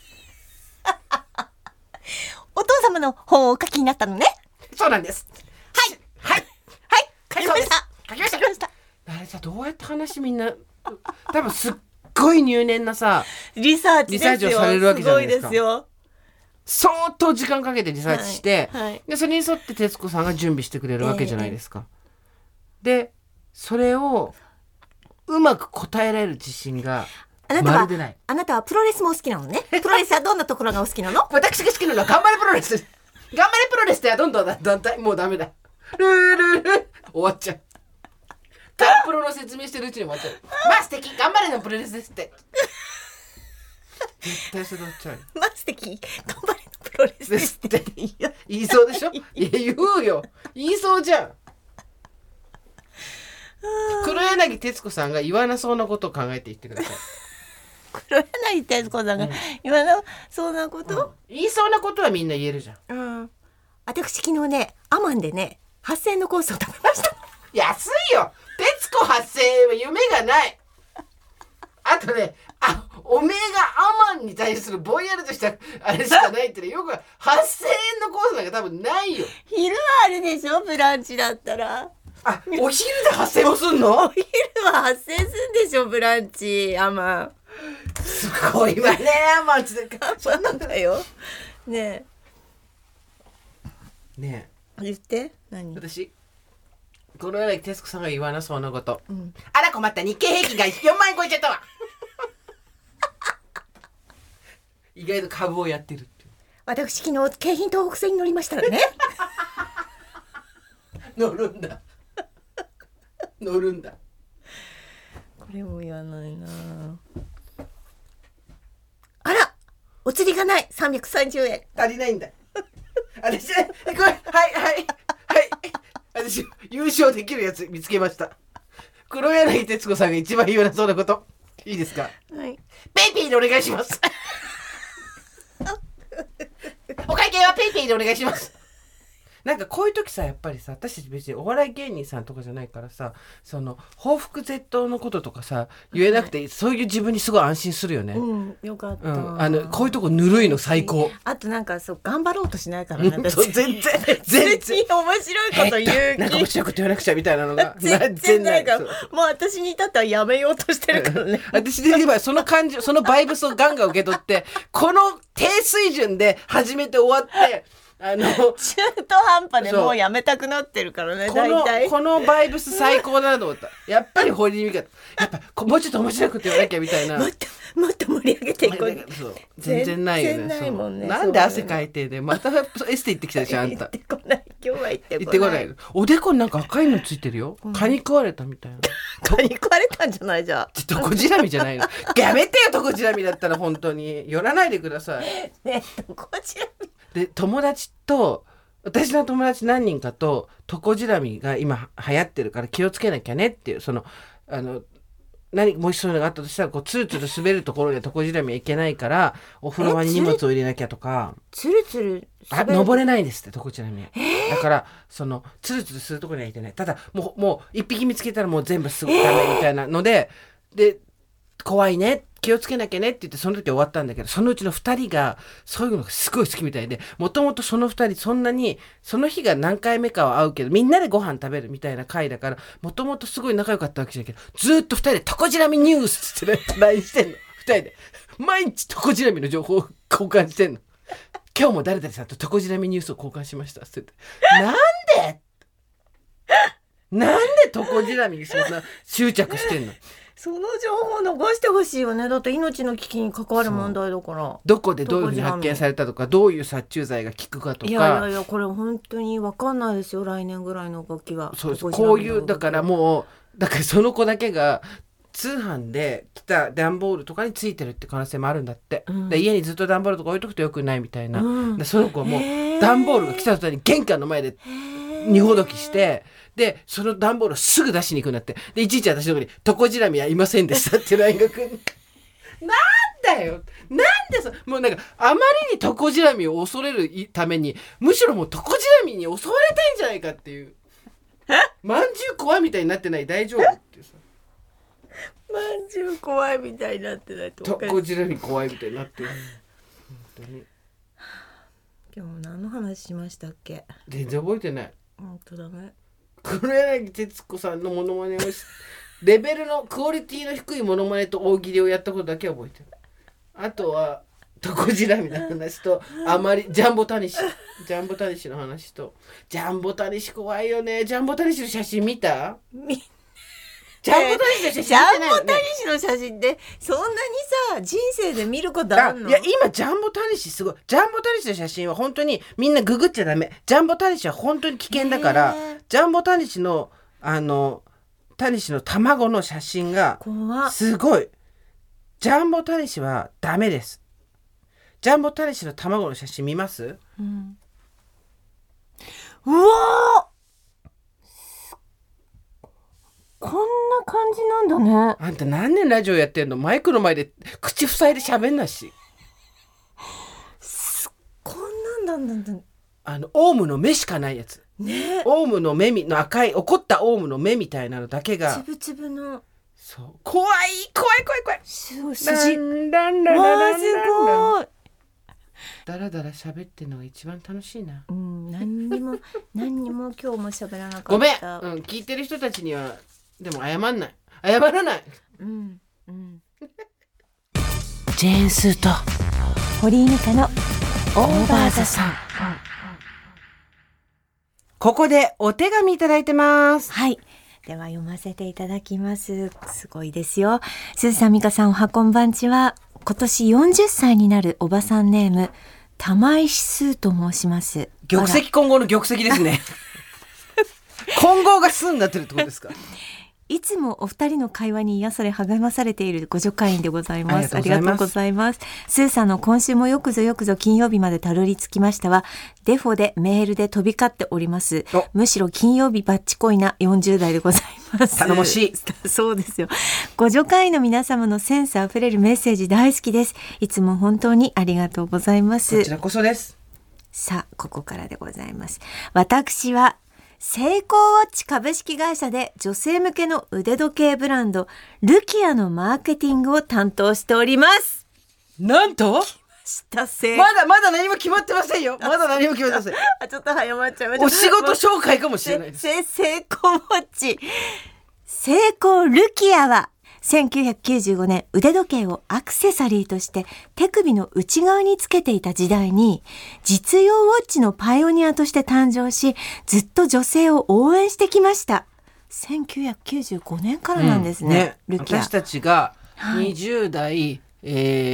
Speaker 2: お父様の本をお書きになったのね。
Speaker 1: そうなんです。
Speaker 2: はい
Speaker 1: はい
Speaker 2: はい書きました。
Speaker 1: 書きました。あれさ、どうやって話みんな多分すっごい入念なさ
Speaker 2: リサーチですよ。
Speaker 1: リサーチをされるわけじゃないですか。
Speaker 2: すごいですよ。
Speaker 1: 相当時間かけてリサーチして、
Speaker 2: はい、
Speaker 1: でそれに沿って徹子さんが準備してくれるわけじゃないですか。でそれをうまく答えられる自信がまるでない。
Speaker 2: あなたはプロレスも好きなのね。プロレスはどんなところがお好きなの？
Speaker 1: 私が好きなのは頑張れプロレス。頑張れプロレスではどんどん団体もうダメだ。ルールル終わっちゃう。ガンプロの説明してるうちに終わっちゃう。まあ素敵、頑張れのプロレスですって。絶対それ終わっちゃう。
Speaker 2: まあ素敵、頑張れのプロレスですって
Speaker 1: 言いそうでしょ。いや言うよ。言いそうじゃん。黒柳徹子さんが言わなそうなことを考えて言ってください。
Speaker 2: 黒柳徹子さんが言わなそうなこと、
Speaker 1: 言いそうなことはみんな言えるじゃん。
Speaker 2: 私昨日ね、アマンでね、8000円のコースを食べました。
Speaker 1: 安いよ。徹子8000円は夢がない。あとね、おめえがアマンに対するぼんやりとしたあれしかないってね、よく8000円のコースなんか多分ないよ。
Speaker 2: 昼はあるでしょ、ブランチだったら。
Speaker 1: お昼で8000円もすんの？
Speaker 2: お昼は8000円すんでしょ、ブランチ、アマン。
Speaker 1: すごいわね、アマンつって
Speaker 2: そうなんだよ。ね
Speaker 1: え。ね
Speaker 2: え。言って。何？
Speaker 1: 私、黒柳徹子さんが言わなそうなこと。あら困った、日経平均が4万円超えちゃったわ。意外と株をやってるっていう。
Speaker 2: 私昨日京浜東北線に乗りましたらね。
Speaker 1: 乗るんだ。乗るんだ。
Speaker 2: これも言わないな。あら、お釣りがない330円。
Speaker 1: 足りないんだ。私これはい。私優勝できるやつ見つけました。黒柳徹子さんが一番言わなそうなこと、いいですか？
Speaker 2: はい。
Speaker 1: ペイペイでお願いします。お会計はペイペイでお願いします。なんかこういう時さ、やっぱりさ、私たち別にお笑い芸人さんとかじゃないからさ、その報復絶倒のこととかさ言えなくて、そういう自分にすごい安心するよね。
Speaker 2: よかった。
Speaker 1: こういうとこぬるいの最高。
Speaker 2: あとなんかそう頑張ろうとしないからね。
Speaker 1: 全然
Speaker 2: 面白いこと言う。
Speaker 1: なんか面白いこと言わなくちゃみたいなのが
Speaker 2: 全然ないから。もう私に至ってはやめようとしてるからね。
Speaker 1: 私で言えばその感じ、そのバイブスをガンガン受け取って、この低水準で始めて終わって。
Speaker 2: 中途半端でもうやめたくなってるからね。
Speaker 1: このバイブス最高だなと思った。やっぱり堀井美香、やっぱもうちょっと面白くて言わなきゃみたいな。
Speaker 2: もっと盛り上げていこう。
Speaker 1: 全然ないよね。
Speaker 2: 全然ないもんね。
Speaker 1: なんで汗かいてでまたエステ行ってきたでしょあんた。
Speaker 2: 行ってこない。 今日は行って
Speaker 1: こない。おでこになんか赤いのついてるよ。蚊に食われたみたいな。
Speaker 2: 蚊に食われたんじゃないじゃん。
Speaker 1: トコジラミじゃないの。やめてよ、トコジラミだったら本当に寄らないでください。
Speaker 2: ね、トコジラミ。
Speaker 1: で私の友達何人かとトコジラミが今流行ってるから気をつけなきゃねっていう、もしそういうのがあったとしたらツルツル滑るところでトコジラミはいけないからお風呂場に荷物を入れなきゃとか。
Speaker 2: ツルツル
Speaker 1: 登れないんですってトコジラミ。だからツルツルするところにはいけない。ただもう一匹見つけたらもう全部すぐダメみたいなので、怖いね、気をつけなきゃねって言ってその時終わったんだけど、そのうちの2人がそういうのがすごい好きみたいで、もともとその2人そんなにその日が何回目かは会うけどみんなでご飯食べるみたいな会だから、もともとすごい仲良かったわけじゃないけど、ずっと2人でトコジラミニュースって LINE してんの。2人で毎日トコジラミの情報を交換してんの。今日も誰々さんとトコジラミニュースを交換しましたって言って、なんでトコジラミにそんな執着してんの。
Speaker 2: その情報を逃してほしいよね。だって命の危機に関わる問題だから。
Speaker 1: どこでどういうふうに発見されたとか、どういう殺虫剤が効くかとか。
Speaker 2: いやこれ本当に分かんないですよ、来年ぐらいの動きは。
Speaker 1: そうです。こういうだからその子だけが通販で来た段ボールとかについてるって可能性もあるんだって、で家にずっと段ボールとか置いとくとよくないみたいな、でその子はもう段ボールが来た途端に玄関の前で荷ほどきして、でその段ボールをすぐ出しに行くんだって。でいちいち私のとこにトコジラミはいませんでしたってLINEが来る。なんだよ、なんでもうなんかあまりにトコジラミを恐れるためにむしろもうトコジラミに襲われたいんじゃないかっていう。まんじゅう怖いみたいになってない？大丈夫っていうさ。
Speaker 2: まんじゅう怖いみたいになってないと。
Speaker 1: トコジラミ怖いみたいになってる。本当に。
Speaker 2: 今日何の話しましたっけ？
Speaker 1: 全然覚えてない。
Speaker 2: 本当だね。
Speaker 1: 黒柳徹子さんのモノマネをレベルのクオリティの低いモノマネと大喜利をやったことだけ覚えてる。あとはトコジラミの話とあまりジャンボタニシの話と、ジャンボタニシ怖いよね。ジャンボタニシの写真見た？ジャンボタニシの写真見てないよね。
Speaker 2: ジャンボタニシの写真ってそんなにさ人生で見ることあるの？
Speaker 1: いや今ジャンボタニシすごい。ジャンボタニシの写真は本当にみんなググっちゃダメ。ジャンボタニシは本当に危険だから、ジャンボタニシのタニシの卵の写真がすごい。ジャンボタニシはダメです。ジャンボタニシの卵の写真見ます？
Speaker 2: うわこんな感じなんだね。
Speaker 1: あんた何年ラジオやってんの？マイクの前で口塞いで喋んなし。
Speaker 2: こんなんだ。
Speaker 1: オウムの目しかないやつ。
Speaker 2: ね。
Speaker 1: オウムの目の赤い怒ったオウムの目みたいなのだけが。
Speaker 2: つぶつぶの。
Speaker 1: そう。怖い。
Speaker 2: すごい
Speaker 1: 筋。わあすごい。だらだら喋ってるのが一番楽しいな。
Speaker 2: 何にも今日も喋らなかった。
Speaker 1: ごめん。聞いてる人たちにはでも謝らない。ジェーンスーと
Speaker 2: 堀井美香のオーバーザさん。
Speaker 1: ここでお手紙いただいてます。
Speaker 2: はい。では読ませていただきます。すごいですよ。すずさん、美香さん、おはこんばんちは。今年40歳になるおばさんネーム玉石スーと申します。
Speaker 1: 玉石混合の玉石ですね。混合がスーになってるってことですか？
Speaker 2: いつもお二人の会話に癒され励まされているご助会員でございます。ありがとうございます。スーさんの今週もよくぞ金曜日までたどり着きましたわ。デフォでメールで飛び交っております。むしろ金曜日バッチコイな40代でございます。
Speaker 1: 頼もしい。
Speaker 2: そうですよ。ご助会員の皆様のセンスあふれるメッセージ大好きです。いつも本当にありがとうございます。
Speaker 1: こちらこそです。
Speaker 2: さあここからでございます。私はセイコーウォッチ株式会社で女性向けの腕時計ブランドルキアのマーケティングを担当しております。
Speaker 1: なんとまだ何も決まってませんよ。ちょ
Speaker 2: っと早まっちゃいました。
Speaker 1: お仕事紹介かもしれないです。
Speaker 2: セイコーウォッチセイコールキアは1995年腕時計をアクセサリーとして手首の内側につけていた時代に実用ウォッチのパイオニアとして誕生し、ずっと女性を応援してきました。1995年からなんですね、
Speaker 1: ルキア。私たちが20代、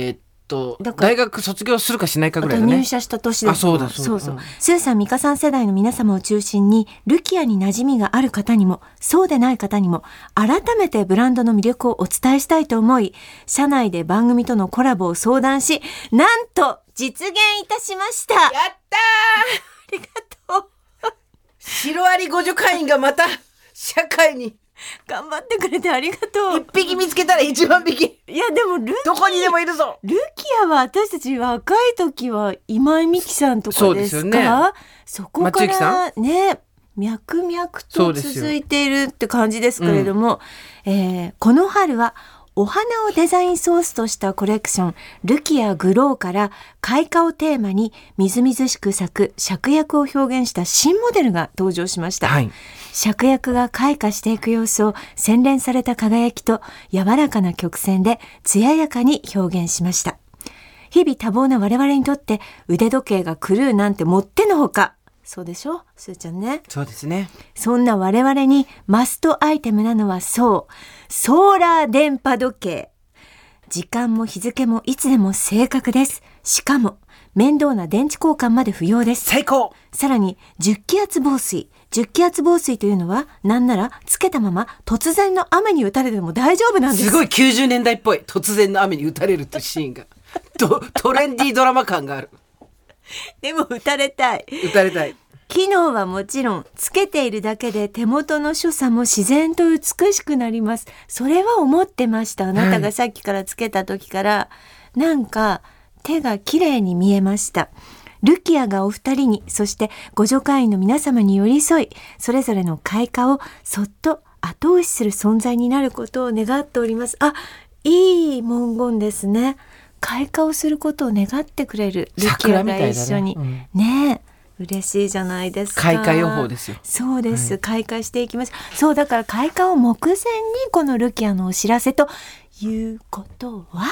Speaker 1: と大学卒業するかしないかぐらいだね。
Speaker 2: 入社した年です。
Speaker 1: そうだ。
Speaker 2: スーさん、ミカさん世代の皆様を中心にルキアに馴染みがある方にもそうでない方にも改めてブランドの魅力をお伝えしたいと思い、社内で番組とのコラボを相談し、なんと実現いたしました。やったーありがとう。
Speaker 1: シロアリ互助会員がまた社会に
Speaker 2: 頑張ってくれてありがとう。
Speaker 1: 一匹見つけたら1万匹。
Speaker 2: いやでも
Speaker 1: どこにでもいるぞ。
Speaker 2: ルキアは私たち若い時は今井美樹さんとかですか。そうですよね。そこからね脈々と続いているって感じですけれども、この春はお花をデザインソースとしたコレクションルキアグローから開花をテーマにみずみずしく咲く芍薬を表現した新モデルが登場しました。芍薬が開花していく様子を洗練された輝きと柔らかな曲線で艶やかに表現しました。日々多忙な我々にとって腕時計が狂うなんてもってのほか。そうでしょすーちゃんね。
Speaker 1: そうですね。
Speaker 2: そんな我々にマストアイテムなのはソーラー電波時計。時間も日付もいつでも正確です。しかも面倒な電池交換まで不要です。
Speaker 1: 最高。
Speaker 2: さらに10気圧防水。10気圧防水というのはなんならつけたまま突然の雨に打たれても大丈夫なんです。
Speaker 1: すごい90年代っぽい。突然の雨に打たれるってシーンがトレンディードラマ感がある。
Speaker 2: でも打たれたい。機能はもちろんつけているだけで手元の所作も自然と美しくなります。それは思ってました。あなたがさっきからつけた時から、なんか手が綺麗に見えました。ルキアがお二人に、そして互助会員の皆様に寄り添い、それぞれの開花をそっと後押しする存在になることを願っております。いい文言ですね。開花をすることを願ってくれるルキアが一緒にねえ、嬉しいじゃないですか。
Speaker 1: 開花予報ですよ。
Speaker 2: そうです、開花していきます。そうだから開花を目前にこのルキアのお知らせということは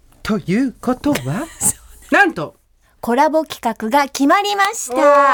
Speaker 1: なんと
Speaker 2: コラボ企画が決まりました。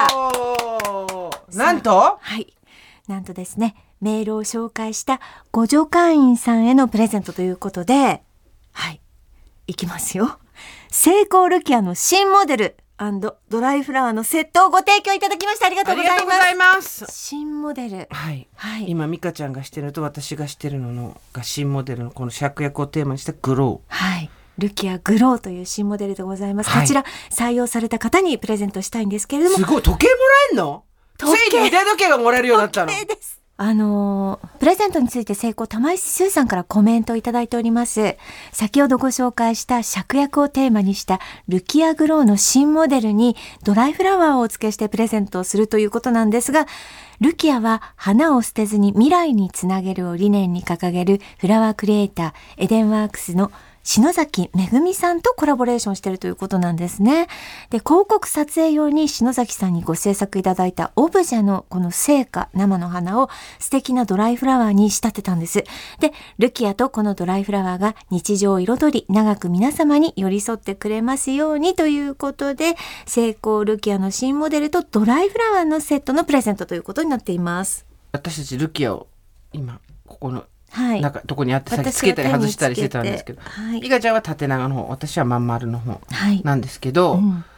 Speaker 1: なんと
Speaker 2: なんとですね、メールを紹介した互助会員さんへのプレゼントということで、いきますよ。セイコールキアの新モデル&ドライフラワーのセットをご提供いただきました。ありがとうございます。新モデル、
Speaker 1: 今ミカちゃんがしてるのと私がしてるのが新モデルのこの芍薬をテーマにしたグロー、
Speaker 2: ルキアグローという新モデルでございます。こちら採用された方にプレゼントしたいんですけれども。
Speaker 1: すごい、時計もらえんの？ついに腕時計がもらえるようになったの。
Speaker 2: 時計です。プレゼントについて成功玉石スーさんからコメントをいただいております。先ほどご紹介した芍薬をテーマにしたルキアグローの新モデルにドライフラワーをお付けしてプレゼントをするということなんですが、ルキアは花を捨てずに未来につなげるを理念に掲げるフラワークリエイターエデンワークスの篠崎めぐみさんとコラボレーションしているということなんですね。で、広告撮影用に篠崎さんにご制作いただいたオブジェのこの生花生の花を素敵なドライフラワーに仕立てたんです。で、ルキアとこのドライフラワーが日常を彩り長く皆様に寄り添ってくれますようにということで、セイコールキアの新モデルとドライフラワーのセットのプレゼントということになっています。
Speaker 1: 私たちルキアを今ここのなんかどこにあってさっきつけたり外したりしてたんですけど、ミカちゃんは縦長の方、私はまん丸の方なんですけど、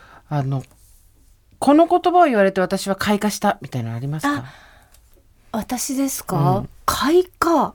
Speaker 1: この言葉を言われて私は開花したみたいなのありますか？
Speaker 2: 私ですか？開花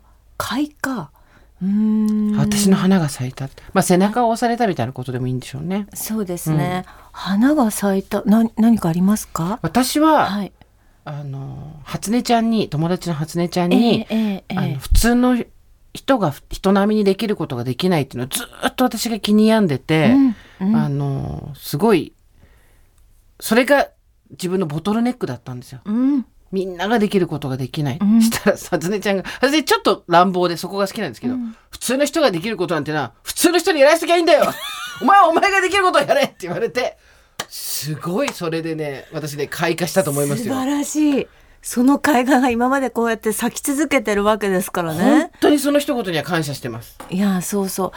Speaker 1: 私の花が咲いた、背中を押されたみたいなことでもいいんでしょうね。
Speaker 2: そうですね、花が咲いた。何かありますか？
Speaker 1: 私は、初音ちゃんに、友達の初音ちゃんに、普通の人が人並みにできることができないっていうのをずっと私が気に病んでて、すごいそれが自分のボトルネックだったんですよ。みんなができることができない、したら初音ちゃんが、私ちょっと乱暴でそこが好きなんですけど、普通の人ができることなんてな、普通の人にやらせときゃいいんだよお前ができることをやれって言われて、すごいそれでね、私ね開花したと思いますよ。
Speaker 2: 素晴らしい。その開花が今までこうやって咲き続けてるわけですからね。
Speaker 1: 本当にその一言には感謝してます。
Speaker 2: いや、そうそう、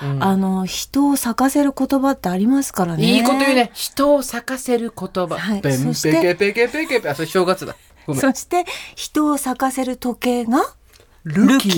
Speaker 2: 人を咲かせる言葉ってありますからね。
Speaker 1: いいこと言うね。人を咲かせる言葉、
Speaker 2: そして
Speaker 1: ペケペケペ、それ正月だ。
Speaker 2: そして人を咲かせる時計が
Speaker 1: ルキア。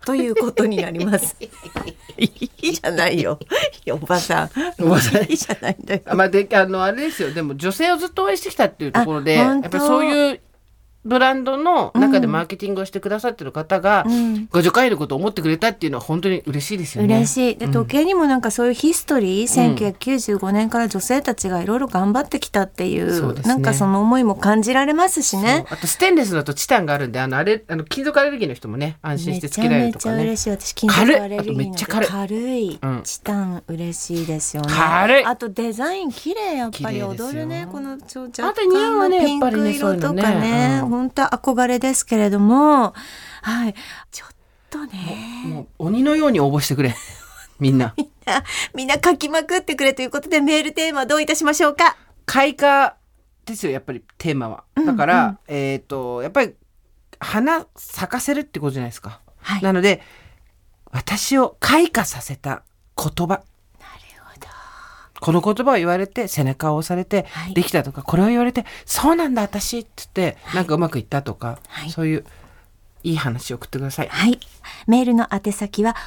Speaker 2: ということになりますいいじゃないよおばさんいいじゃないんだよ、
Speaker 1: まあ、であれですよ。でも女性をずっと応援してきたっていうところでやっぱりそういうブランドの中でマーケティングをしてくださってる方が、ご助会のことを思ってくれたっていうのは本当に嬉しいですよね。
Speaker 2: 嬉しい。で、時計にもなんかそういうヒストリー、1995年から女性たちがいろいろ頑張ってきたっていう、
Speaker 1: そうですね、
Speaker 2: なんかその思いも感じられますしね。
Speaker 1: あとステンレスだとチタンがあるんで金属アレルギーの人もね安心してつけられるとかね。
Speaker 2: めちゃめちゃ嬉しい。私金属アレルギー
Speaker 1: めっちゃ軽い、
Speaker 2: チタン嬉しいですよね。
Speaker 1: 軽い。
Speaker 2: あとデザイン綺麗、やっぱり踊るね、この若
Speaker 1: あと似合うわね、
Speaker 2: 干のピンク色とかね、本当憧れですけれども、はい、ちょっとね、
Speaker 1: もう鬼のように応募してくれみんな
Speaker 2: 書きまくってくれということで、メールテーマどういたしましょうか。
Speaker 1: 開花ですよ、やっぱりテーマは。だから、やっぱり花咲かせるってことじゃないですか、はい、なので私を開花させた言葉、この言葉を言われて背中を押されてできたとか、これを言われてそうなんだ私って言ってなんかうまくいったとか、そういういい話を送ってください。
Speaker 2: はい、メールの宛先は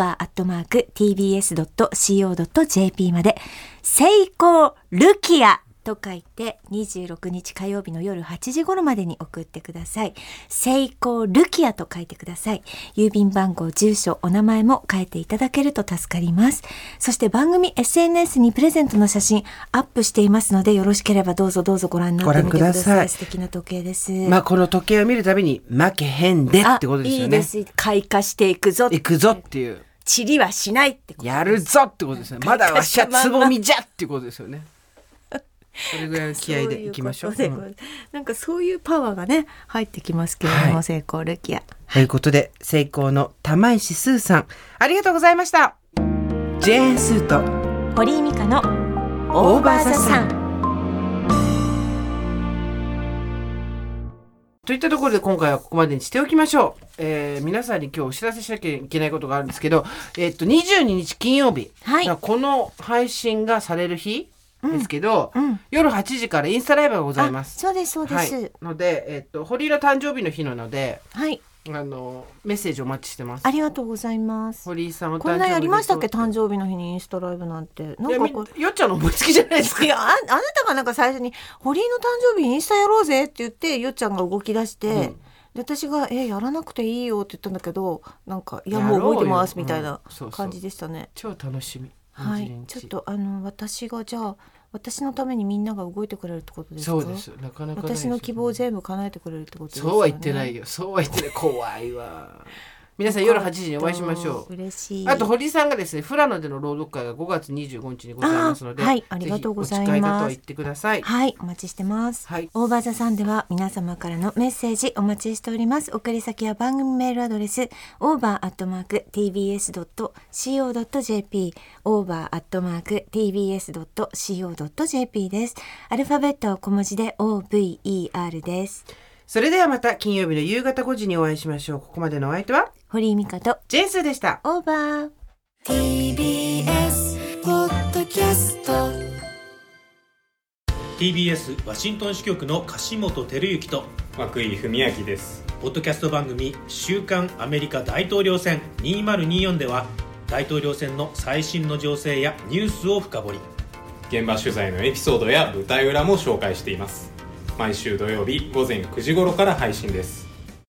Speaker 2: over@tbs.co.jp まで、セイコールキアと書いて26日火曜日の夜8時頃までに送ってください。セイコールキアと書いてください。郵便番号、住所、お名前も書いていただけると助かります。そして番組 SNS にプレゼントの写真アップしていますので、よろしければどうぞご覧になってみてください。素敵な時計です。
Speaker 1: まあ、この時計を見るたびに負けへんでってことですよね。
Speaker 2: いいです。開花していくぞ
Speaker 1: っていう、
Speaker 2: チリはしないってこと、
Speaker 1: やるぞってことですね。まだわしはつぼみじゃっていうことですよね。それぐらいの気合でいきましょう。
Speaker 2: なんかそういうパワーがね入ってきますけれども、セイコールキア
Speaker 1: ということで、セイコーの玉石スーさん、ありがとうございました。ジェーンスーと
Speaker 2: 堀井美香のオーバーザさん
Speaker 1: といったところで、今回はここまでにしておきましょう。皆さんに今日お知らせしなきゃいけないことがあるんですけど、22日金曜日、この配信がされる日ですけど、夜8時からインスタライブがございます。
Speaker 2: そうです、はい、
Speaker 1: ので、堀井の誕生日の日なので、
Speaker 2: はい、
Speaker 1: メッセージお待ちしてます。
Speaker 2: ありがとうございます。
Speaker 1: 堀井さんお誕生日、
Speaker 2: こんなやりましたっけ、誕生日の日にインスタライブなんて。
Speaker 1: なんかよっちゃんの思いつきじゃないですか。
Speaker 2: いや、あなたがなんか最初に堀井の誕生日インスタやろうぜって言って、よっちゃんが動き出して、で私がやらなくていいよって言ったんだけど、なんかいやもう動いてますみたいな感じでしたね。
Speaker 1: 超楽しみ。
Speaker 2: はい、ちょっと私がじゃあ私のためにみんなが動いてくれるってことですか。
Speaker 1: そうです。なかなかないです。
Speaker 2: 私の希望を全部叶えてくれるってことですよね。
Speaker 1: そうは言ってないよ。そうは言ってない。怖いわ。皆さん夜8時にお会いしましょう。
Speaker 2: 嬉しい。
Speaker 1: あと堀井さんがですね、富良野での朗読会が5月25日にございますので、
Speaker 2: はい、ありがとうございます。
Speaker 1: ぜひお近い方は言ってください。
Speaker 2: はい、お待ちしてます。はい、オーバーザさんでは皆様からのメッセージお待ちしております。送り先は番組メールアドレス over@tbs.co.jp over@tbs.co.jp です。アルファベット小文字で OVER です。
Speaker 1: それではまた金曜日の夕方5時にお会いしましょう。ここまでのお相手は
Speaker 2: 堀井美香と
Speaker 1: ジェンスーでした。
Speaker 2: オーバー
Speaker 4: TBS ポッドキャスト TBS ワシントン支局の樫本照之と
Speaker 5: 涌井文明です。
Speaker 4: ポッドキャスト番組週刊アメリカ大統領選2024では大統領選の最新の情勢やニュースを深掘り、
Speaker 5: 現場取材のエピソードや舞台裏も紹介しています。毎週土曜日午前9時頃から配信です。